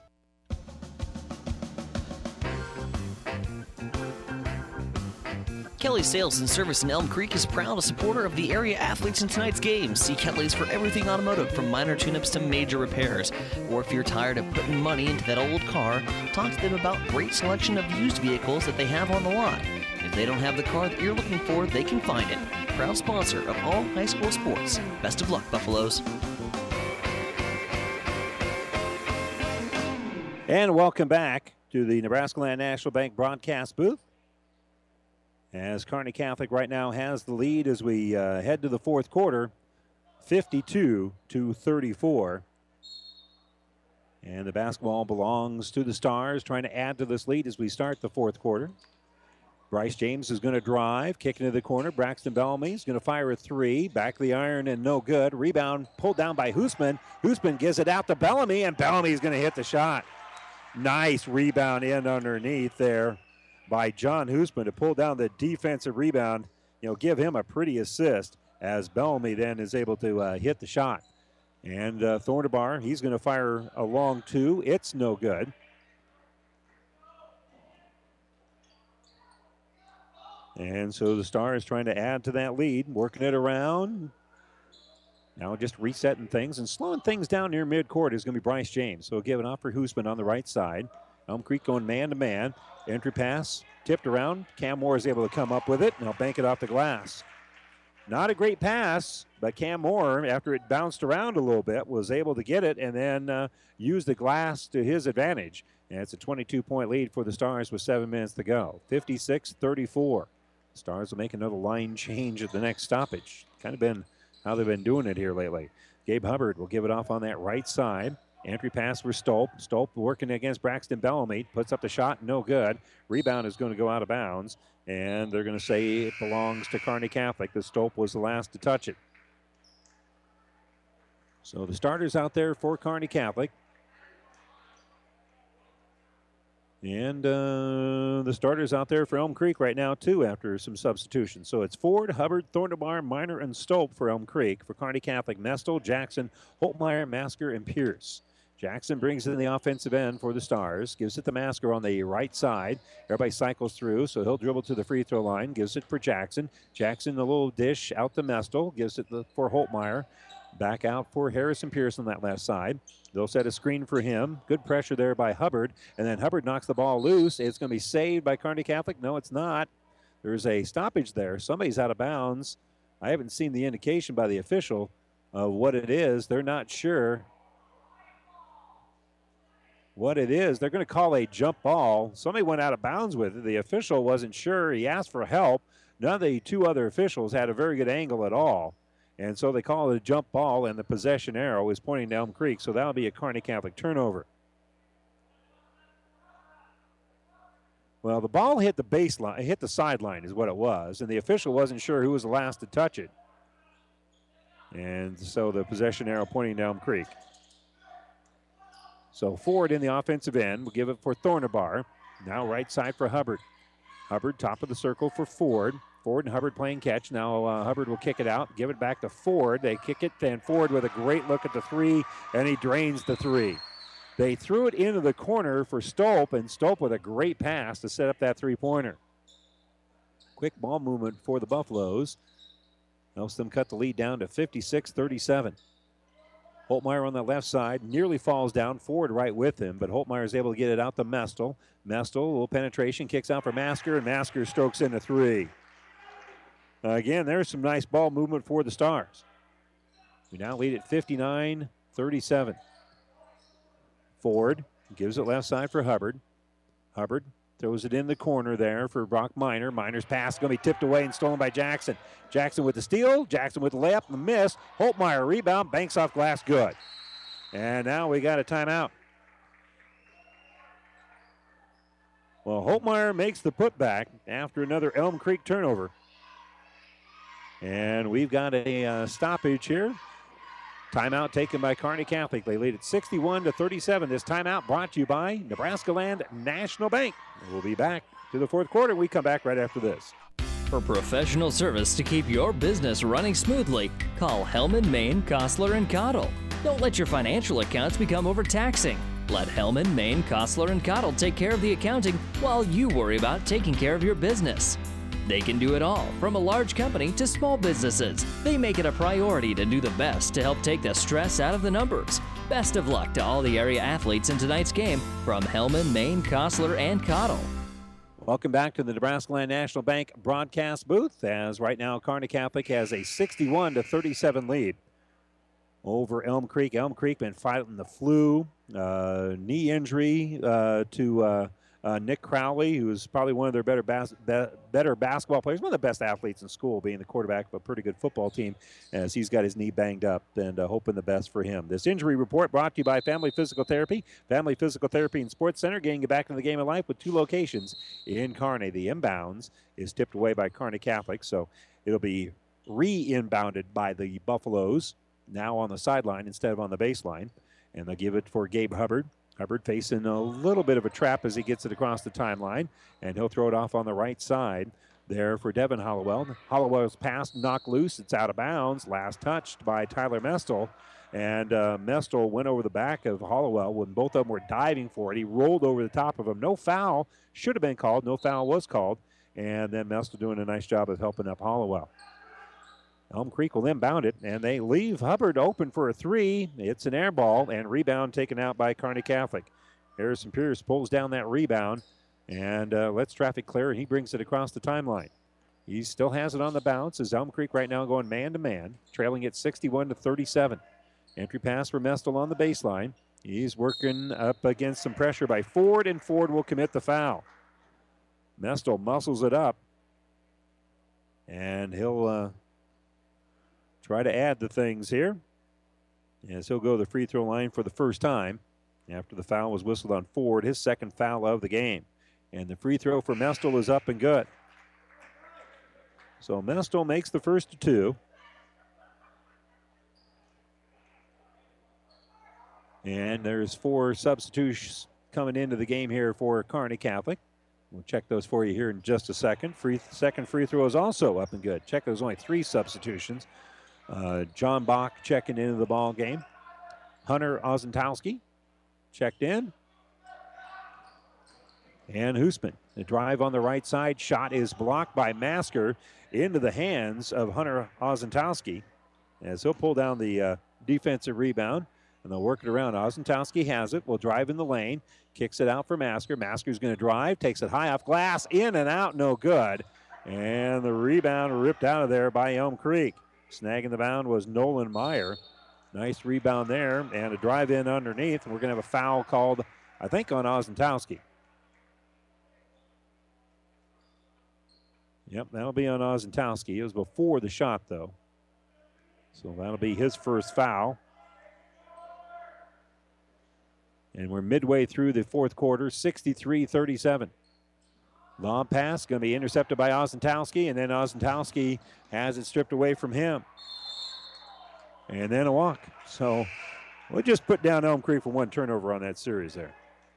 Kelly Sales and Service in Elm Creek is proud a supporter of the area athletes in tonight's game. See Kelly's for everything automotive, from minor tune-ups to major repairs. Or if you're tired of putting money into that old car, talk to them about great selection of used vehicles that they have on the lot. If they don't have the car that you're looking for, they can find it. Proud sponsor of all high school sports. Best of luck, Buffaloes. And welcome back to the Nebraska Land National Bank broadcast booth, as Kearney Catholic right now has the lead as we head to the fourth quarter, 52-34. And the basketball belongs to the Stars, trying to add to this lead as we start the fourth quarter. Bryce James is going to drive, kick into the corner. Braxton Bellamy is going to fire a three. Back of the iron and no good. Rebound pulled down by Hoosman. Hoosman gives it out to Bellamy, and Bellamy is going to hit the shot. Nice rebound in underneath there by John Hoosman to pull down the defensive rebound, give him a pretty assist as Bellamy then is able to hit the shot. And Thornbar, he's going to fire a long two. It's no good. And so the Stars trying to add to that lead, working it around. Now just resetting things and slowing things down near midcourt is going to be Bryce James. So he'll give it off for Hoosman on the right side. Elm Creek going man-to-man. Entry pass tipped around. Cam Moore is able to come up with it, and he'll bank it off the glass. Not a great pass, but Cam Moore, after it bounced around a little bit, was able to get it and then use the glass to his advantage. And it's a 22-point lead for the Stars with 7 minutes to go. 56-34. Stars will make another line change at the next stoppage. Kind of been how they've been doing it here lately. Gabe Hubbard will give it off on that right side. Entry pass for Stolp. Stolp working against Braxton Bellamy. Puts up the shot, no good. Rebound is going to go out of bounds. And they're going to say it belongs to Kearney Catholic. The Stolp was the last to touch it. So the starters out there for Kearney Catholic. And the starters out there for Elm Creek right now, too, after some substitutions. So it's Ford, Hubbard, Thornbar, Miner, and Stolp for Elm Creek. For Kearney Catholic, Mestel, Jackson, Holtmeyer, Masker, and Pierce. Jackson brings it in the offensive end for the Stars. Gives it to Masker on the right side. Everybody cycles through, so he'll dribble to the free throw line. Gives it for Jackson. Jackson, a little dish out to Mestel. Gives it for Holtmeyer. Back out for Harrison Pierce on that left side. They'll set a screen for him. Good pressure there by Hubbard. And then Hubbard knocks the ball loose. It's going to be saved by Kearney Catholic. No, it's not. There's a stoppage there. Somebody's out of bounds. I haven't seen the indication by the official of what it is. They're not sure what it is. They're going to call a jump ball. Somebody went out of bounds with it. The official wasn't sure. He asked for help. None of the two other officials had a very good angle at all. And so they call it a jump ball, and the possession arrow is pointing to Elm Creek. So that'll be a Kearney Catholic turnover. Well, the ball hit the baseline, hit the sideline is what it was, and the official wasn't sure who was the last to touch it. And so the possession arrow pointing to Elm Creek. So Ford in the offensive end. We'll give it for Thornabar. Now right side for Hubbard. Hubbard, top of the circle for Ford. Ford and Hubbard playing catch. Now Hubbard will kick it out, give it back to Ford. They kick it, and Ford with a great look at the three, and he drains the three. They threw it into the corner for Stolp, and Stolp with a great pass to set up that three-pointer. Quick ball movement for the Buffaloes. Helps them cut the lead down to 56-37. Holtmeyer on the left side nearly falls down. Ford right with him, but Holtmeyer is able to get it out to Mestel. Mestel, a little penetration, kicks out for Masker, and Masker strokes in a three. Again, there's some nice ball movement for the Stars. We now lead at 59-37. Ford gives it left side for Hubbard. Hubbard throws it in the corner there for Brock Miner. Miner's pass is going to be tipped away and stolen by Jackson. Jackson with the steal. Jackson with the layup and the miss. Holtmeyer rebound, banks off glass, good. And now we got a timeout. Well, Holtmeyer makes the putback after another Elm Creek turnover. And we've got a stoppage here. Timeout taken by Kearney Catholic. They lead at 61-37. This timeout brought to you by Nebraska Land National Bank. We'll be back to the fourth quarter. We come back right after this. For professional service to keep your business running smoothly, call Hellman, Maine, Kostler, and Cottle. Don't let your financial accounts become overtaxing. Let Hellman, Maine, Kostler, and Cottle take care of the accounting while you worry about taking care of your business. They can do it all, from a large company to small businesses. They make it a priority to do the best to help take the stress out of the numbers. Best of luck to all the area athletes in tonight's game from Hellman, Maine, Kostler, and Cottle. Welcome back to the Nebraska Land National Bank broadcast booth, as right now Kearney Catholic has a 61-37 lead over Elm Creek. Elm Creek been fighting the flu, knee injury to Nick Crowley, who is probably one of their better basketball players, one of the best athletes in school, being the quarterback of a pretty good football team, as he's got his knee banged up, and hoping the best for him. This injury report brought to you by Family Physical Therapy. Family Physical Therapy and Sports Center, getting you back into the game of life with 2 locations in Kearney. The inbounds is tipped away by Kearney Catholic, so it'll be re-inbounded by the Buffaloes, now on the sideline instead of on the baseline, and they'll give it for Gabe Hubbard. Hubbard facing a little bit of a trap as he gets it across the timeline, and he'll throw it off on the right side there for Devin Hollowell. Hollowell's pass knocked loose. It's out of bounds. Last touched by Tyler Mestel, and Mestel went over the back of Hollowell when both of them were diving for it. He rolled over the top of him. No foul should have been called. No foul was called, and then Mestel doing a nice job of helping up Hollowell. Elm Creek will inbound it, and they leave Hubbard open for a 3. It's an air ball, and rebound taken out by Kearney Catholic. Harrison Pierce pulls down that rebound and lets traffic clear, and he brings it across the timeline. He still has it on the bounce as Elm Creek right now going man-to-man, trailing at 61-37. Entry pass for Mestel on the baseline. He's working up against some pressure by Ford, and Ford will commit the foul. Mestel muscles it up, and he'll try to add the things here, as he'll go to the free throw line for the first time after the foul was whistled on Ford, his second foul of the game. And the free throw for Mestel is up and good. So Mestel makes the first 2. And there's 4 substitutions coming into the game here for Kearney Catholic. We'll check those for you here in just a second. Second free throw is also up and good. Check those, only 3 substitutions. John Bach checking into the ball game. Hunter Ozentowski checked in. And Hoosman, the drive on the right side. Shot is blocked by Masker into the hands of Hunter Ozentowski, as he'll pull down the defensive rebound, and they'll work it around. Ozentowski has it, will drive in the lane, kicks it out for Masker. Masker's going to drive, takes it high off glass, in and out, no good. And the rebound ripped out of there by Elm Creek. Snagging the bound was Nolan Meyer. Nice rebound there, and a drive in underneath. We're going to have a foul called, I think, on Ozentowski. Yep, that'll be on Ozentowski. It was before the shot, though. So that'll be his first foul. And we're midway through the fourth quarter, 63-37. Long pass going to be intercepted by Ozentowski, and then Ozentowski has it stripped away from him. And then a walk. So we'll just put down Elm Creek for 1 turnover on that series there.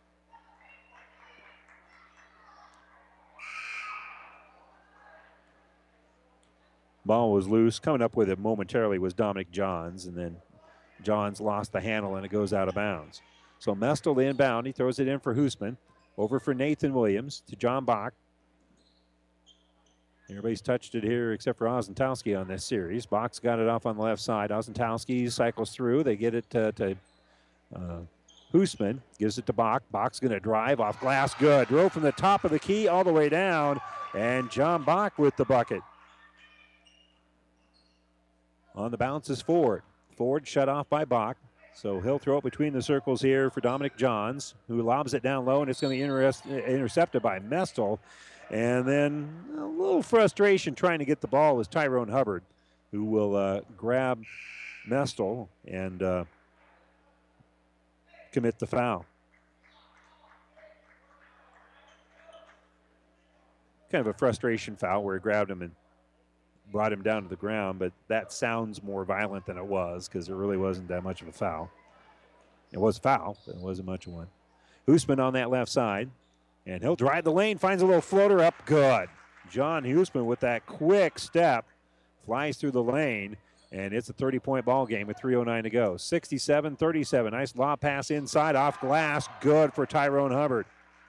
Ball was loose. Coming up with it momentarily was Dominic Johns, and then Johns lost the handle, and it goes out of bounds. So Mestel inbound. He throws it in for Hoosman. Over for Nathan Williams to John Bach. Everybody's touched it here except for Ozentowski on this series. Bach's got it off on the left side. Ozentowski cycles through. They get it to Hoosman. Gives it to Bach. Bach's going to drive off glass. Good. Drove from the top of the key all the way down. And John Bach with the bucket. On the bounce is Ford. Ford shut off by Bach. So he'll throw it between the circles here for Dominic Johns, who lobs it down low, and it's going to be intercepted by Mestel. And then a little frustration trying to get the ball is Tyrone Hubbard, who will grab Mestel and commit the foul. kind of a frustration foul where he grabbed him and brought him down to the ground, but that sounds more violent than it was because it really wasn't that much of a foul. It was a foul, but it wasn't much of one. Hoosman on that left side, and he'll drive the lane, finds a little floater up, good. John Hoosman with that quick step flies through the lane, and it's a 30-point ball game with 3:09 to go. 67-37, nice lob pass inside off glass, good for Tyrone Hubbard.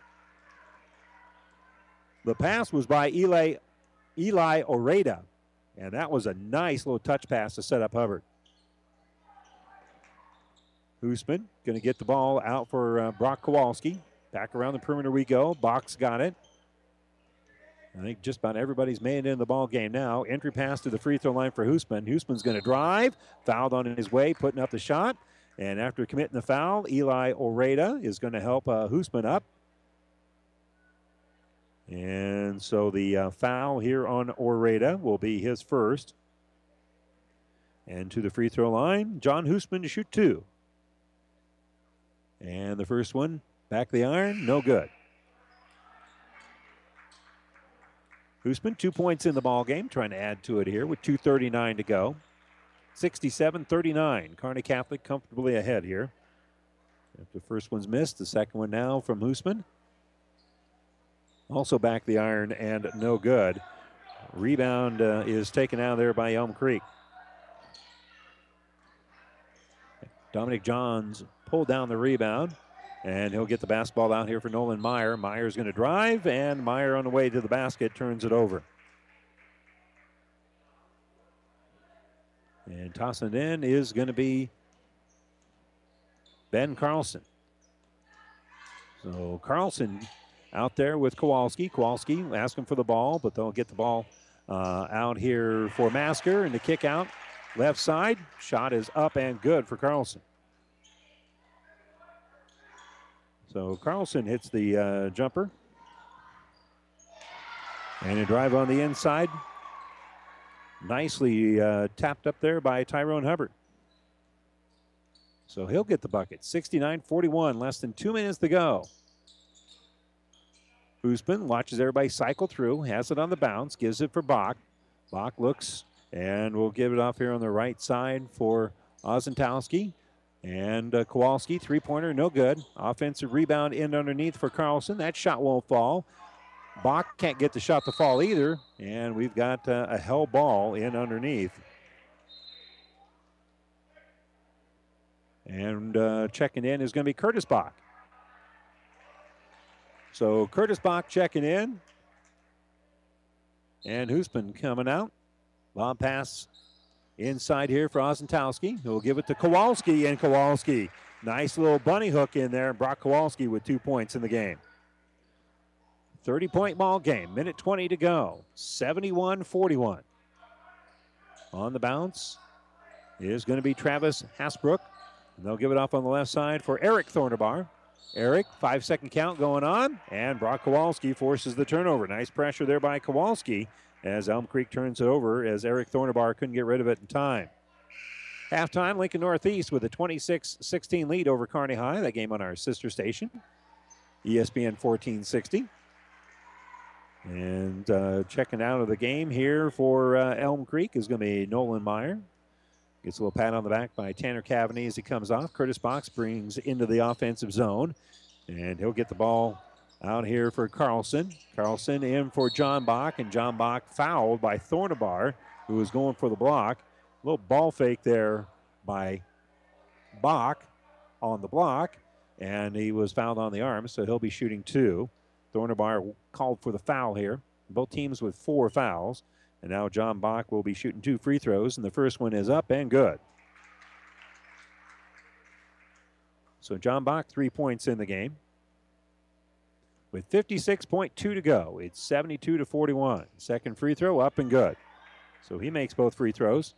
The pass was by Eli Oreda, and that was a nice little touch pass to set up Hubbard. Hoosman going to get the ball out for Brock Kowalski. Back around the perimeter we go. Box got it. I think just about everybody's made it in the ball game now. Entry pass to the free throw line for Hoosman. Hoosman's going to drive. Fouled on his way, putting up the shot. And after committing the foul, Eli Oreda is going to help Hoosman up. And so the foul here on Oreda will be his first. And to the free throw line, John Hoosman to shoot 2. And the first one, back of the iron, no good. Hoosman, 2 points in the ball game, trying to add to it here with 2:39 to go. 67-39, Kearney Catholic comfortably ahead here. If the first one's missed, the second one now from Hoosman. Also back the iron and no good. Rebound is taken out of there by Elm Creek. Dominic Johns pulled down the rebound, and he'll get the basketball out here for Nolan Meyer. Meyer's going to drive, and Meyer on the way to the basket turns it over. And tossing it in is going to be Ben Carlson. So Carlson out there with Kowalski. Kowalski asking for the ball, but they'll get the ball out here for Masker, and the kick out left side. Shot is up and good for Carlson. So Carlson hits the jumper. And a drive on the inside. Nicely tapped up there by Tyrone Hubbard. So he'll get the bucket. 69-41, less than 2 minutes to go. Hoosman watches everybody cycle through, has it on the bounce, gives it for Bach. Bach looks and will give it off here on the right side for Ozentowski. And Kowalski, three-pointer, no good. Offensive rebound in underneath for Carlson. That shot won't fall. Bach can't get the shot to fall either. And we've got a hell ball in underneath. And checking in is going to be Curtis Bach. So Curtis Bach checking in. And Hoosman coming out. Lob pass inside here for Ozentowski. He'll give it to Kowalski, and Kowalski. Nice little bunny hook in there. Brock Kowalski with 2 points in the game. 30-point ball game. Minute 20 to go. 71-41. On the bounce is going to be Travis Hasbrook. And they'll give it off on the left side for Eric Thornabar. Eric, 5-second count going on, and Brock Kowalski forces the turnover. Nice pressure there by Kowalski as Elm Creek turns it over as Eric Thornabar couldn't get rid of it in time. Halftime, Lincoln Northeast with a 26-16 lead over Kearney High. That game on our sister station, ESPN 1460. And checking out of the game here for Elm Creek is going to be Nolan Meyer. Gets a little pat on the back by Tanner Cavaney as he comes off. Curtis Bach brings into the offensive zone. And he'll get the ball out here for Carlson. Carlson in for John Bach, and John Bach fouled by Thornabar, who was going for the block. A little ball fake there by Bach on the block, and he was fouled on the arm, so he'll be shooting 2. Thornabar called for the foul here. Both teams with 4 fouls. And now John Bach will be shooting 2 free throws, and the first one is up and good. So John Bach, 3 points in the game. With 56.2 to go, it's 72-41. Second free throw up and good. So he makes both free throws.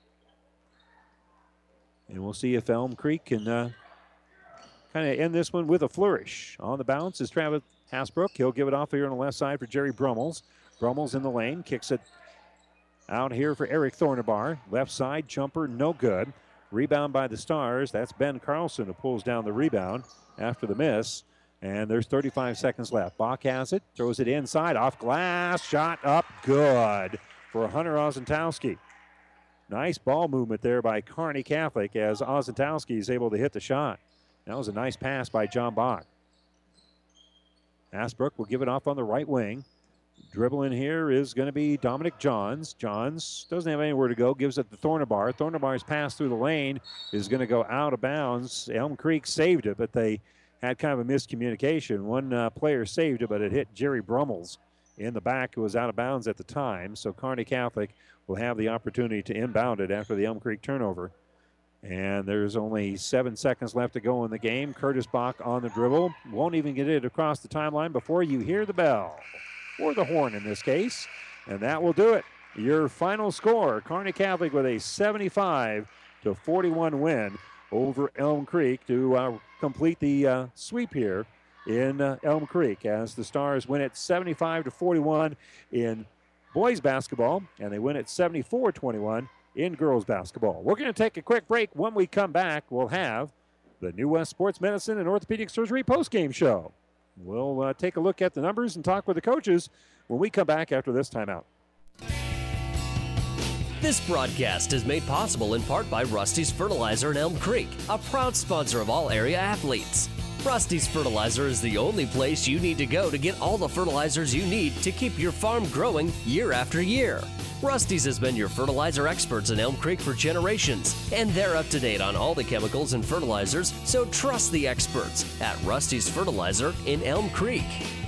And we'll see if Elm Creek can kind of end this one with a flourish. On the bounce is Travis Hasbrook. He'll give it off here on the left side for Jerry Brummels. Brummels in the lane, kicks it out here for Eric Thornabar. Left side jumper, no good. Rebound by the Stars. That's Ben Carlson who pulls down the rebound after the miss. And there's 35 seconds left. Bach has it, throws it inside, off glass, shot up, good for Hunter Ozentowski. Nice ball movement there by Kearney Catholic as Ozentowski is able to hit the shot. That was a nice pass by John Bach. Asbrook will give it off on the right wing. Dribbling here is going to be Dominic Johns. Johns doesn't have anywhere to go, gives it to Thornabar. Thornabar's pass through the lane is going to go out of bounds. Elm Creek saved it, but they had kind of a miscommunication. One player saved it, but it hit Jerry Brummels in the back, who was out of bounds at the time. So Kearney Catholic will have the opportunity to inbound it after the Elm Creek turnover. And there's only 7 seconds left to go in the game. Curtis Bach on the dribble. Won't even get it across the timeline before you hear the bell, or the horn in this case. And that will do it. Your final score, Kearney Catholic with a 75-41 win over Elm Creek to complete the sweep here in Elm Creek, as the Stars win it 75-41 in boys basketball, and they win it 74-21 in girls basketball. We're going to take a quick break. When we come back, we'll have the New West Sports Medicine and Orthopedic Surgery postgame show. We'll take a look at the numbers and talk with the coaches when we come back after this timeout. This broadcast is made possible in part by Rusty's Fertilizer in Elm Creek, a proud sponsor of all area athletes. Rusty's Fertilizer is the only place you need to go to get all the fertilizers you need to keep your farm growing year after year. Rusty's has been your fertilizer experts in Elm Creek for generations, and they're up to date on all the chemicals and fertilizers, so trust the experts at Rusty's Fertilizer in Elm Creek.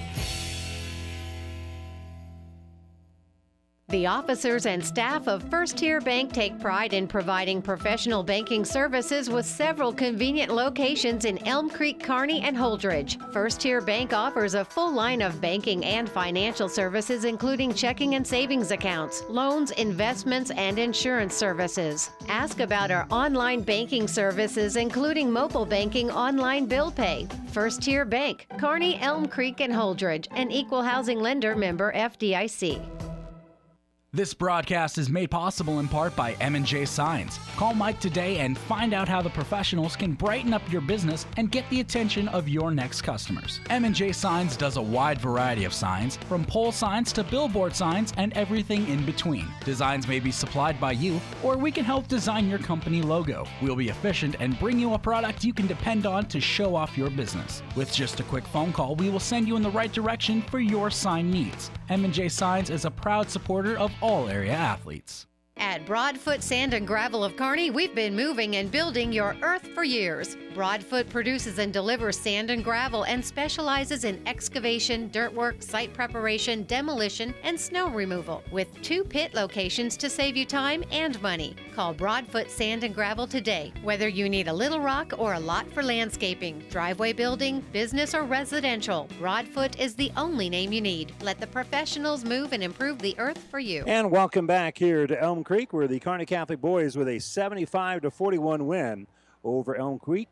The officers and staff of First Tier Bank take pride in providing professional banking services with several convenient locations in Elm Creek, Kearney, and Holdridge. First Tier Bank offers a full line of banking and financial services, including checking and savings accounts, loans, investments, and insurance services. Ask about our online banking services, including mobile banking, online bill pay. First Tier Bank, Kearney, Elm Creek, and Holdridge, an equal housing lender, member FDIC. This broadcast is made possible in part by M&J Signs. Call Mike today and find out how the professionals can brighten up your business and get the attention of your next customers. M&J Signs does a wide variety of signs, from pole signs to billboard signs and everything in between. Designs may be supplied by you, or we can help design your company logo. We'll be efficient and bring you a product you can depend on to show off your business. With just a quick phone call, we will send you in the right direction for your sign needs. M&J Signs is a proud supporter of all area athletes. At Broadfoot Sand and Gravel of Kearney, we've been moving and building your earth for years. Broadfoot produces and delivers sand and gravel and specializes in excavation, dirt work, site preparation, demolition, and snow removal, with 2 pit locations to save you time and money. Call Broadfoot Sand and Gravel today. Whether you need a little rock or a lot for landscaping, driveway building, business, or residential, Broadfoot is the only name you need. Let the professionals move and improve the earth for you. And welcome back here to Elm Creek, where the Kearney Catholic boys with a 75-41 win over Elm Creek.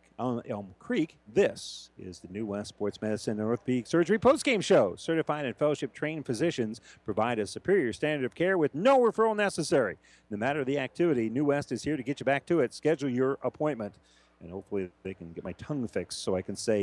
This is the New West Sports Medicine and Orthopedic Surgery postgame show. Certified and fellowship trained physicians provide a superior standard of care with no referral necessary. No matter the activity, New West is here to get you back to it. Schedule your appointment. And hopefully they can get my tongue fixed so I can say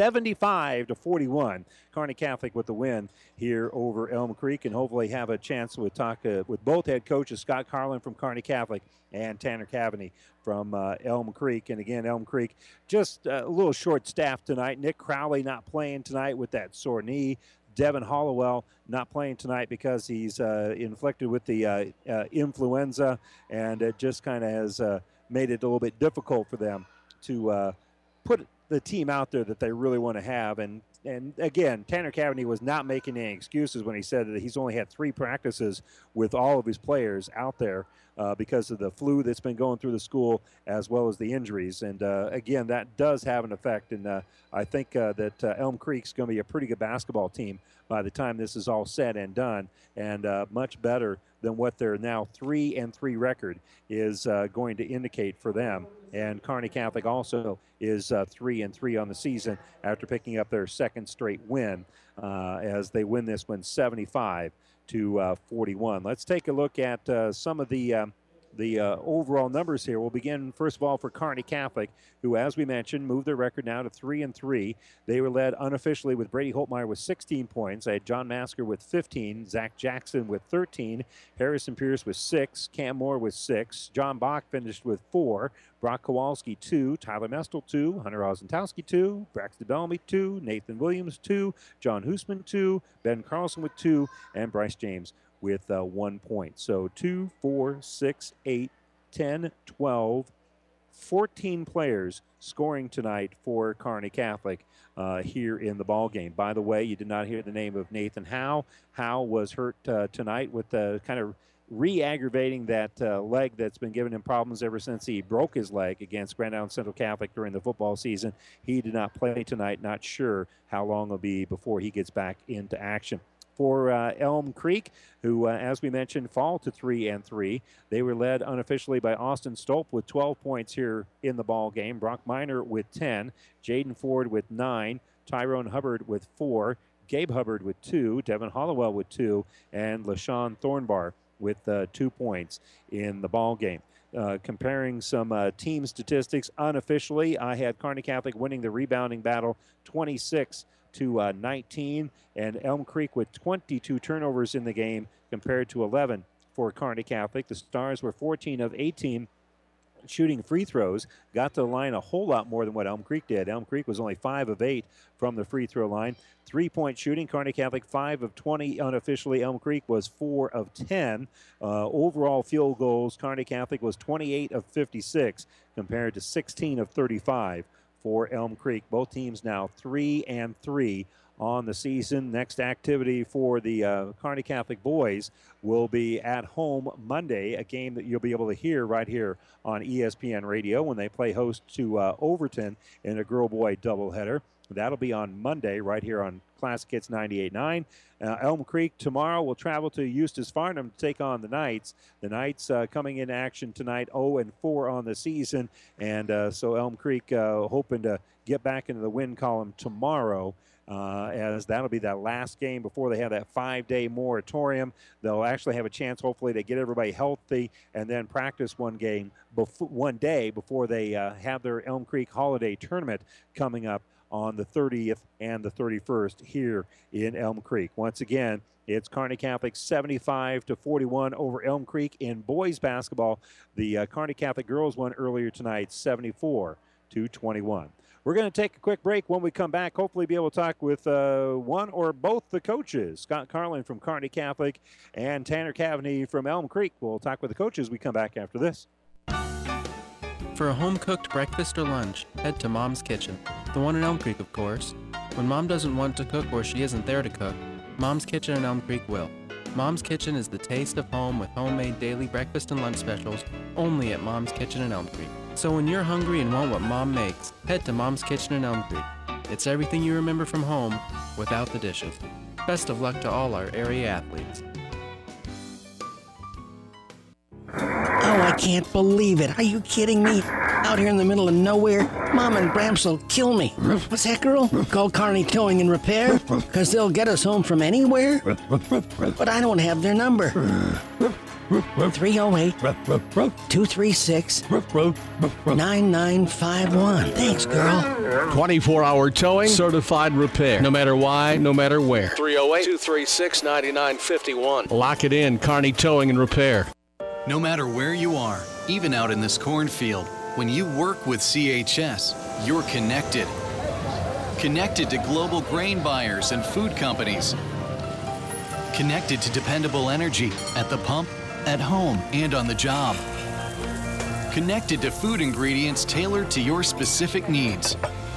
75-41. Kearney Catholic with the win here over Elm Creek, and hopefully have a chance to talk with both head coaches, Scott Carlin from Kearney Catholic and Tanner Cavaney from Elm Creek. And again, Elm Creek just a little short staffed tonight. Nick Crowley not playing tonight with that sore knee. Devin Hollowell not playing tonight because he's inflicted with the influenza, and it just kind of has made it a little bit difficult for them to put the team out there that they really want to have. And again, Tanner Cavaney was not making any excuses when he said that he's only had 3 practices with all of his players out there because of the flu that's been going through the school, as well as the injuries. And again, that does have an effect. And I think that Elm Creek's going to be a pretty good basketball team by the time this is all said and done, and much better than what their now 3-3 record is going to indicate for them. And Kearney Catholic also is 3-3 on the season after picking up their second straight win as they win this one 75-41. Let's take a look at some of the the overall numbers here. We'll begin, first of all, for Kearney Catholic, who, as we mentioned, moved their record now to 3-3. They were led unofficially with Brady Holtmeyer with 16 points. They had John Masker with 15, Zach Jackson with 13, Harrison Pierce with 6, Cam Moore with 6, John Bach finished with 4, Brock Kowalski 2, Tyler Mestel 2, Hunter Ozentowski 2, Braxton Bellamy 2, Nathan Williams 2, John Hoosman 2, Ben Carlson with 2, and Bryce James with 1 point. So 2, 4, 6, 8, 10, 12, 14 players scoring tonight for Kearney Catholic here in the ball game. By the way, you did not hear the name of Nathan Howe. Howe was hurt tonight with kind of re-aggravating that leg that's been giving him problems ever since he broke his leg against Grand Island Central Catholic during the football season. He did not play tonight. Not sure how long it'll be before he gets back into action. For Elm Creek, who, as we mentioned, fall to 3-3. They were led unofficially by Austin Stolp with 12 points here in the ball game. Brock Miner with 10, Jaden Ford with 9, Tyrone Hubbard with 4, Gabe Hubbard with 2, Devin Hollowell with 2, and LaShawn Thornbar with 2 points in the ball game. Comparing some team statistics unofficially, I had Kearney Catholic winning the rebounding battle 26-19, and Elm Creek with 22 turnovers in the game compared to 11 for Kearney Catholic. The Stars were 14 of 18 shooting free throws, got to the line a whole lot more than what Elm Creek did. Elm Creek was only 5 of 8 from the free throw line. 3-point shooting, Kearney Catholic 5 of 20 unofficially. Elm Creek was 4 of 10. Overall field goals, Kearney Catholic was 28 of 56 compared to 16 of 35 for Elm Creek. Both teams now 3-3 on the season. Next activity for the Kearney Catholic boys will be at home Monday, a game that you'll be able to hear right here on ESPN Radio when they play host to Overton in a girl-boy doubleheader. That'll be on Monday right here on Classic Hits 98.9. Elm Creek tomorrow will travel to Eustis Farnham to take on the Knights. The Knights coming into action tonight 0-4 on the season, and so Elm Creek hoping to get back into the win column tomorrow, as that'll be that last game before they have that 5-day moratorium. They'll actually have a chance, hopefully, to get everybody healthy and then practice one day before they have their Elm Creek Holiday Tournament coming up on the 30th and the 31st here in Elm Creek. Once again, it's Kearney Catholic 75-41 over Elm Creek in boys basketball. The Kearney Catholic girls won earlier tonight 74-21. We're going to take a quick break. When we come back, hopefully be able to talk with one or both the coaches, Scott Carlin from Kearney Catholic and Tanner Cavaney from Elm Creek. We'll talk with the coaches. We come back after this. For a home-cooked breakfast or lunch, head to Mom's Kitchen, the one in Elm Creek, of course. When Mom doesn't want to cook or she isn't there to cook, Mom's Kitchen in Elm Creek will. Mom's Kitchen is the taste of home with homemade daily breakfast and lunch specials only at Mom's Kitchen in Elm Creek. So when you're hungry and want what Mom makes, head to Mom's Kitchen in Elm Creek. It's everything you remember from home without the dishes. Best of luck to all our area athletes. Oh, I can't believe it. Are you kidding me? Out here in the middle of nowhere, Mom and Bramps will kill me. What's that, girl? Call Kearney Towing and Repair? Because they'll get us home from anywhere? But I don't have their number. 308-236-9951. Thanks, girl. 24-hour towing, certified repair. No matter why, no matter where. 308-236-9951. Lock it in, Kearney Towing and Repair. No matter where you are, even out in this cornfield, when you work with CHS, you're connected. Connected to global grain buyers and food companies. Connected to dependable energy at the pump, at home, and on the job. Connected to food ingredients tailored to your specific needs.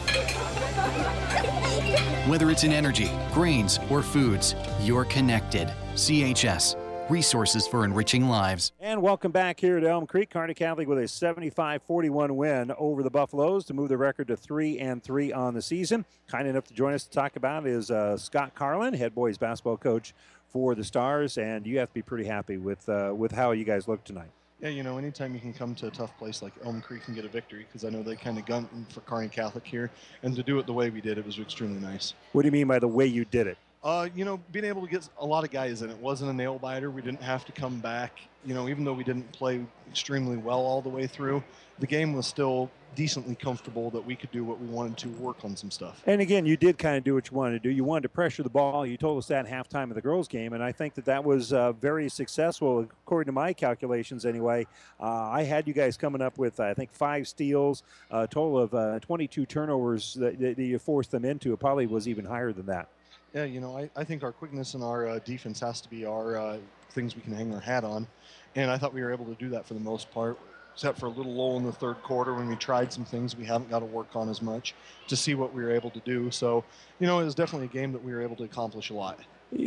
Whether it's in energy, grains, or foods, you're connected. CHS. Resources for enriching lives. And welcome back here to Elm Creek. Kearney Catholic with a 75-41 win over the Buffaloes to move the record to 3-3 on the season. Kind enough to join us to talk about is Scott Carlin, head boys basketball coach for the Stars, and you have to be pretty happy with how you guys look tonight. Yeah, you know, anytime you can come to a tough place like Elm Creek and get a victory, because I know they kind of gunned for Kearney Catholic here, and to do it the way we did, it was extremely nice. What do you mean by the way you did it? Being able to get a lot of guys in. It wasn't a nail biter. We didn't have to come back. Even though we didn't play extremely well all the way through, the game was still decently comfortable that we could do what we wanted to, work on some stuff. And again, you did kind of do what you wanted to do. You wanted to pressure the ball. You told us that halftime of the girls' game, and I think that was very successful, according to my calculations anyway. I had you guys coming up with, I think, 5 steals, a total of 22 turnovers that you forced them into. It probably was even higher than that. Yeah, I think our quickness and our defense has to be our things we can hang our hat on. And I thought we were able to do that for the most part, except for a little lull in the third quarter when we tried some things we haven't got to work on as much to see what we were able to do. So, it was definitely a game that we were able to accomplish a lot.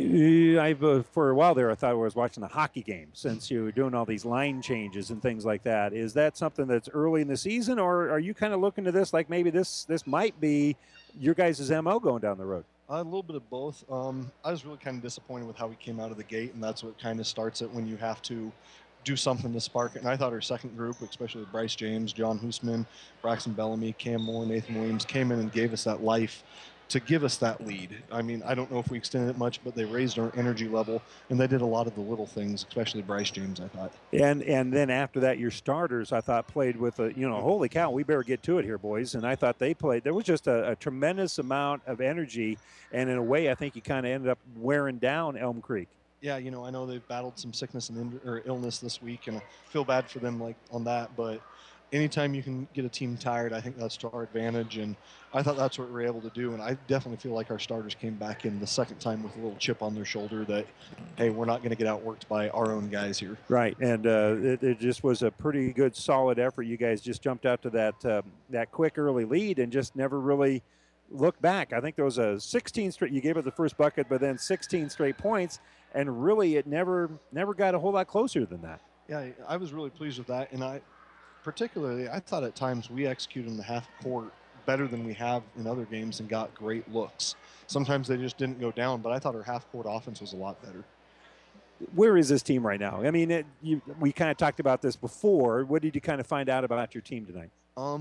For a while there, I thought I was watching a hockey game since you were doing all these line changes and things like that. Is that something that's early in the season, or are you kind of looking to this like maybe this might be your guys' MO going down the road? A little bit of both. I was really kind of disappointed with how we came out of the gate, and that's what kind of starts it when you have to do something to spark it. And I thought our second group, especially with Bryce James, John Hoosman, Braxton Bellamy, Cam Moore, Nathan Williams, came in and gave us that life to give us that lead. I mean, I don't know if we extended it much, but they raised our energy level, and they did a lot of the little things, especially Bryce James, I thought. And then after that, your starters, I thought, played with holy cow, we better get to it here, boys. And I thought they played. There was just a tremendous amount of energy, and in a way, I think you kind of ended up wearing down Elm Creek. Yeah, I know they've battled some sickness and illness this week, and I feel bad for them on that, but anytime you can get a team tired, I think that's to our advantage, and I thought that's what we were able to do, and I definitely feel like our starters came back in the second time with a little chip on their shoulder that, hey, we're not going to get outworked by our own guys here. Right, and it just was a pretty good, solid effort. You guys just jumped out to that quick early lead and just never really looked back. I think there was a 16 straight, you gave it the first bucket, but then 16 straight points, and really it never got a whole lot closer than that. Yeah, I was really pleased with that, and I thought at times we executed in the half court better than we have in other games and got great looks. Sometimes they just didn't go down, but I thought our half court offense was a lot better. Where is this team right now? I mean, we kind of talked about this before. What did you kind of find out about your team tonight?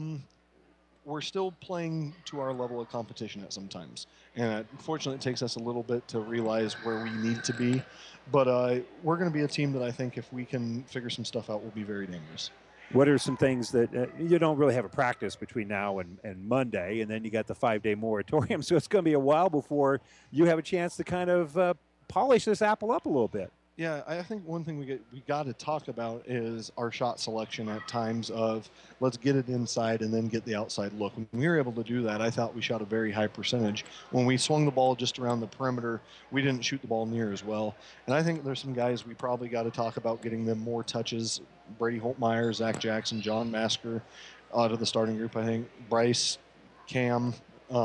We're still playing to our level of competition at sometimes. And unfortunately, it takes us a little bit to realize where we need to be. But we're going to be a team that I think if we can figure some stuff out, will be very dangerous. What are some things that you don't really have a practice between now and Monday, and then you got the 5-day moratorium, so it's going to be a while before you have a chance to kind of polish this apple up a little bit? Yeah, I think one thing we got to talk about is our shot selection at times of let's get it inside and then get the outside look. When we were able to do that, I thought we shot a very high percentage. When we swung the ball just around the perimeter, we didn't shoot the ball near as well. And I think there's some guys we probably got to talk about getting them more touches. Brady Holtmeyer, Zach Jackson, John Masker out of the starting group. I think Bryce, Cam,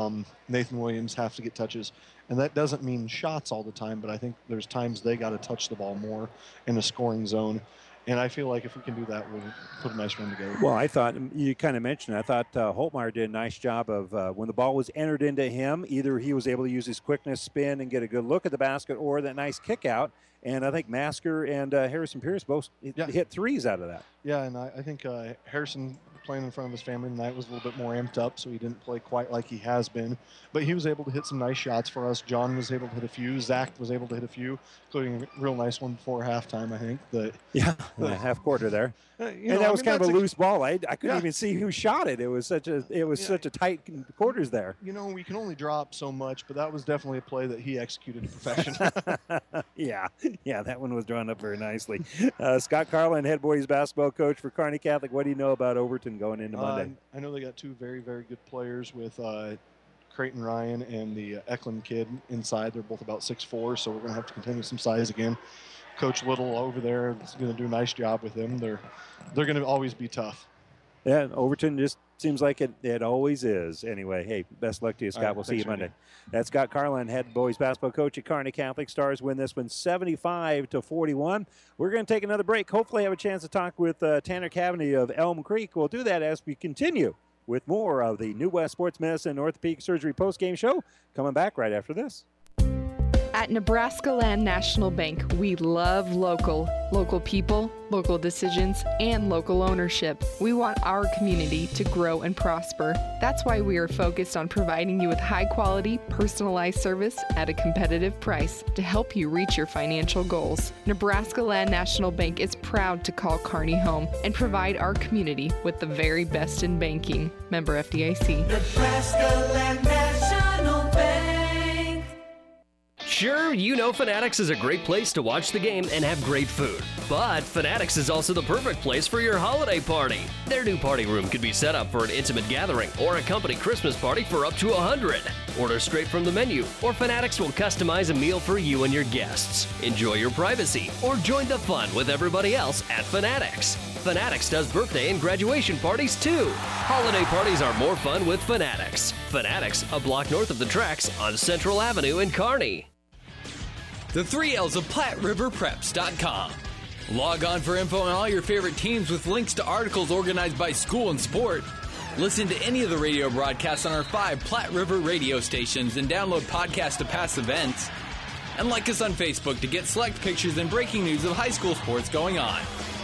Nathan Williams have to get touches. And that doesn't mean shots all the time, but I think there's times they got to touch the ball more in a scoring zone. And I feel like if we can do that, we'll put a nice run together. Well, I thought, you kind of mentioned, I thought Holtmeyer did a nice job of when the ball was entered into him, either he was able to use his quickness, spin, and get a good look at the basket, or that nice kick out. And I think Masker and Harrison Pierce both hit threes out of that. Yeah, and I think Harrison playing in front of his family tonight was a little bit more amped up, so he didn't play quite like he has been. But he was able to hit some nice shots for us. John was able to hit a few. Zach was able to hit a few, including a real nice one before halftime, I think. Half quarter there. And that was kind of a loose ball. I couldn't even see who shot it. It was such a tight quarters there. We can only drop so much, but that was definitely a play that he executed to perfection. Yeah, that one was drawn up very nicely. Scott Carlin, head boys basketball coach for Kearney Catholic. What do you know about Overton going into Monday? I know they got two very, very good players with Creighton Ryan and the Eklund kid inside. They're both about 6'4", so we're going to have to continue some size again. Coach Little over there is going to do a nice job with them. They're going to always be tough. Yeah, Overton just seems like it always is. Anyway, hey, best luck to you, Scott. Right, we'll see you Monday. That's Scott Carlin, head boys basketball coach at Kearney Catholic. Stars win this one 75-41. We're going to take another break. Hopefully have a chance to talk with Tanner Cavaney of Elm Creek. We'll do that as we continue with more of the New West Sports Medicine Orthopedic Surgery postgame show. Coming back right after this. At Nebraska Land National Bank, we love local people, local decisions, and local ownership. We want our community to grow and prosper. That's why we are focused on providing you with high-quality, personalized service at a competitive price to help you reach your financial goals. Nebraska Land National Bank is proud to call Kearney home and provide our community with the very best in banking. Member FDIC. Nebraska Land National Bank. Sure, you know Fanatics is a great place to watch the game and have great food. But Fanatics is also the perfect place for your holiday party. Their new party room can be set up for an intimate gathering or a company Christmas party for up to 100. Order straight from the menu, or Fanatics will customize a meal for you and your guests. Enjoy your privacy, or join the fun with everybody else at Fanatics. Fanatics does birthday and graduation parties too. Holiday parties are more fun with Fanatics. Fanatics, a block north of the tracks on Central Avenue in Kearney. The 3 L's of PlatteRiverPreps.com. Log on for info on all your favorite teams with links to articles organized by school and sport. Listen to any of the radio broadcasts on our 5 Platte River radio stations and download podcasts to past events. And like us on Facebook to get select pictures and breaking news of high school sports going on.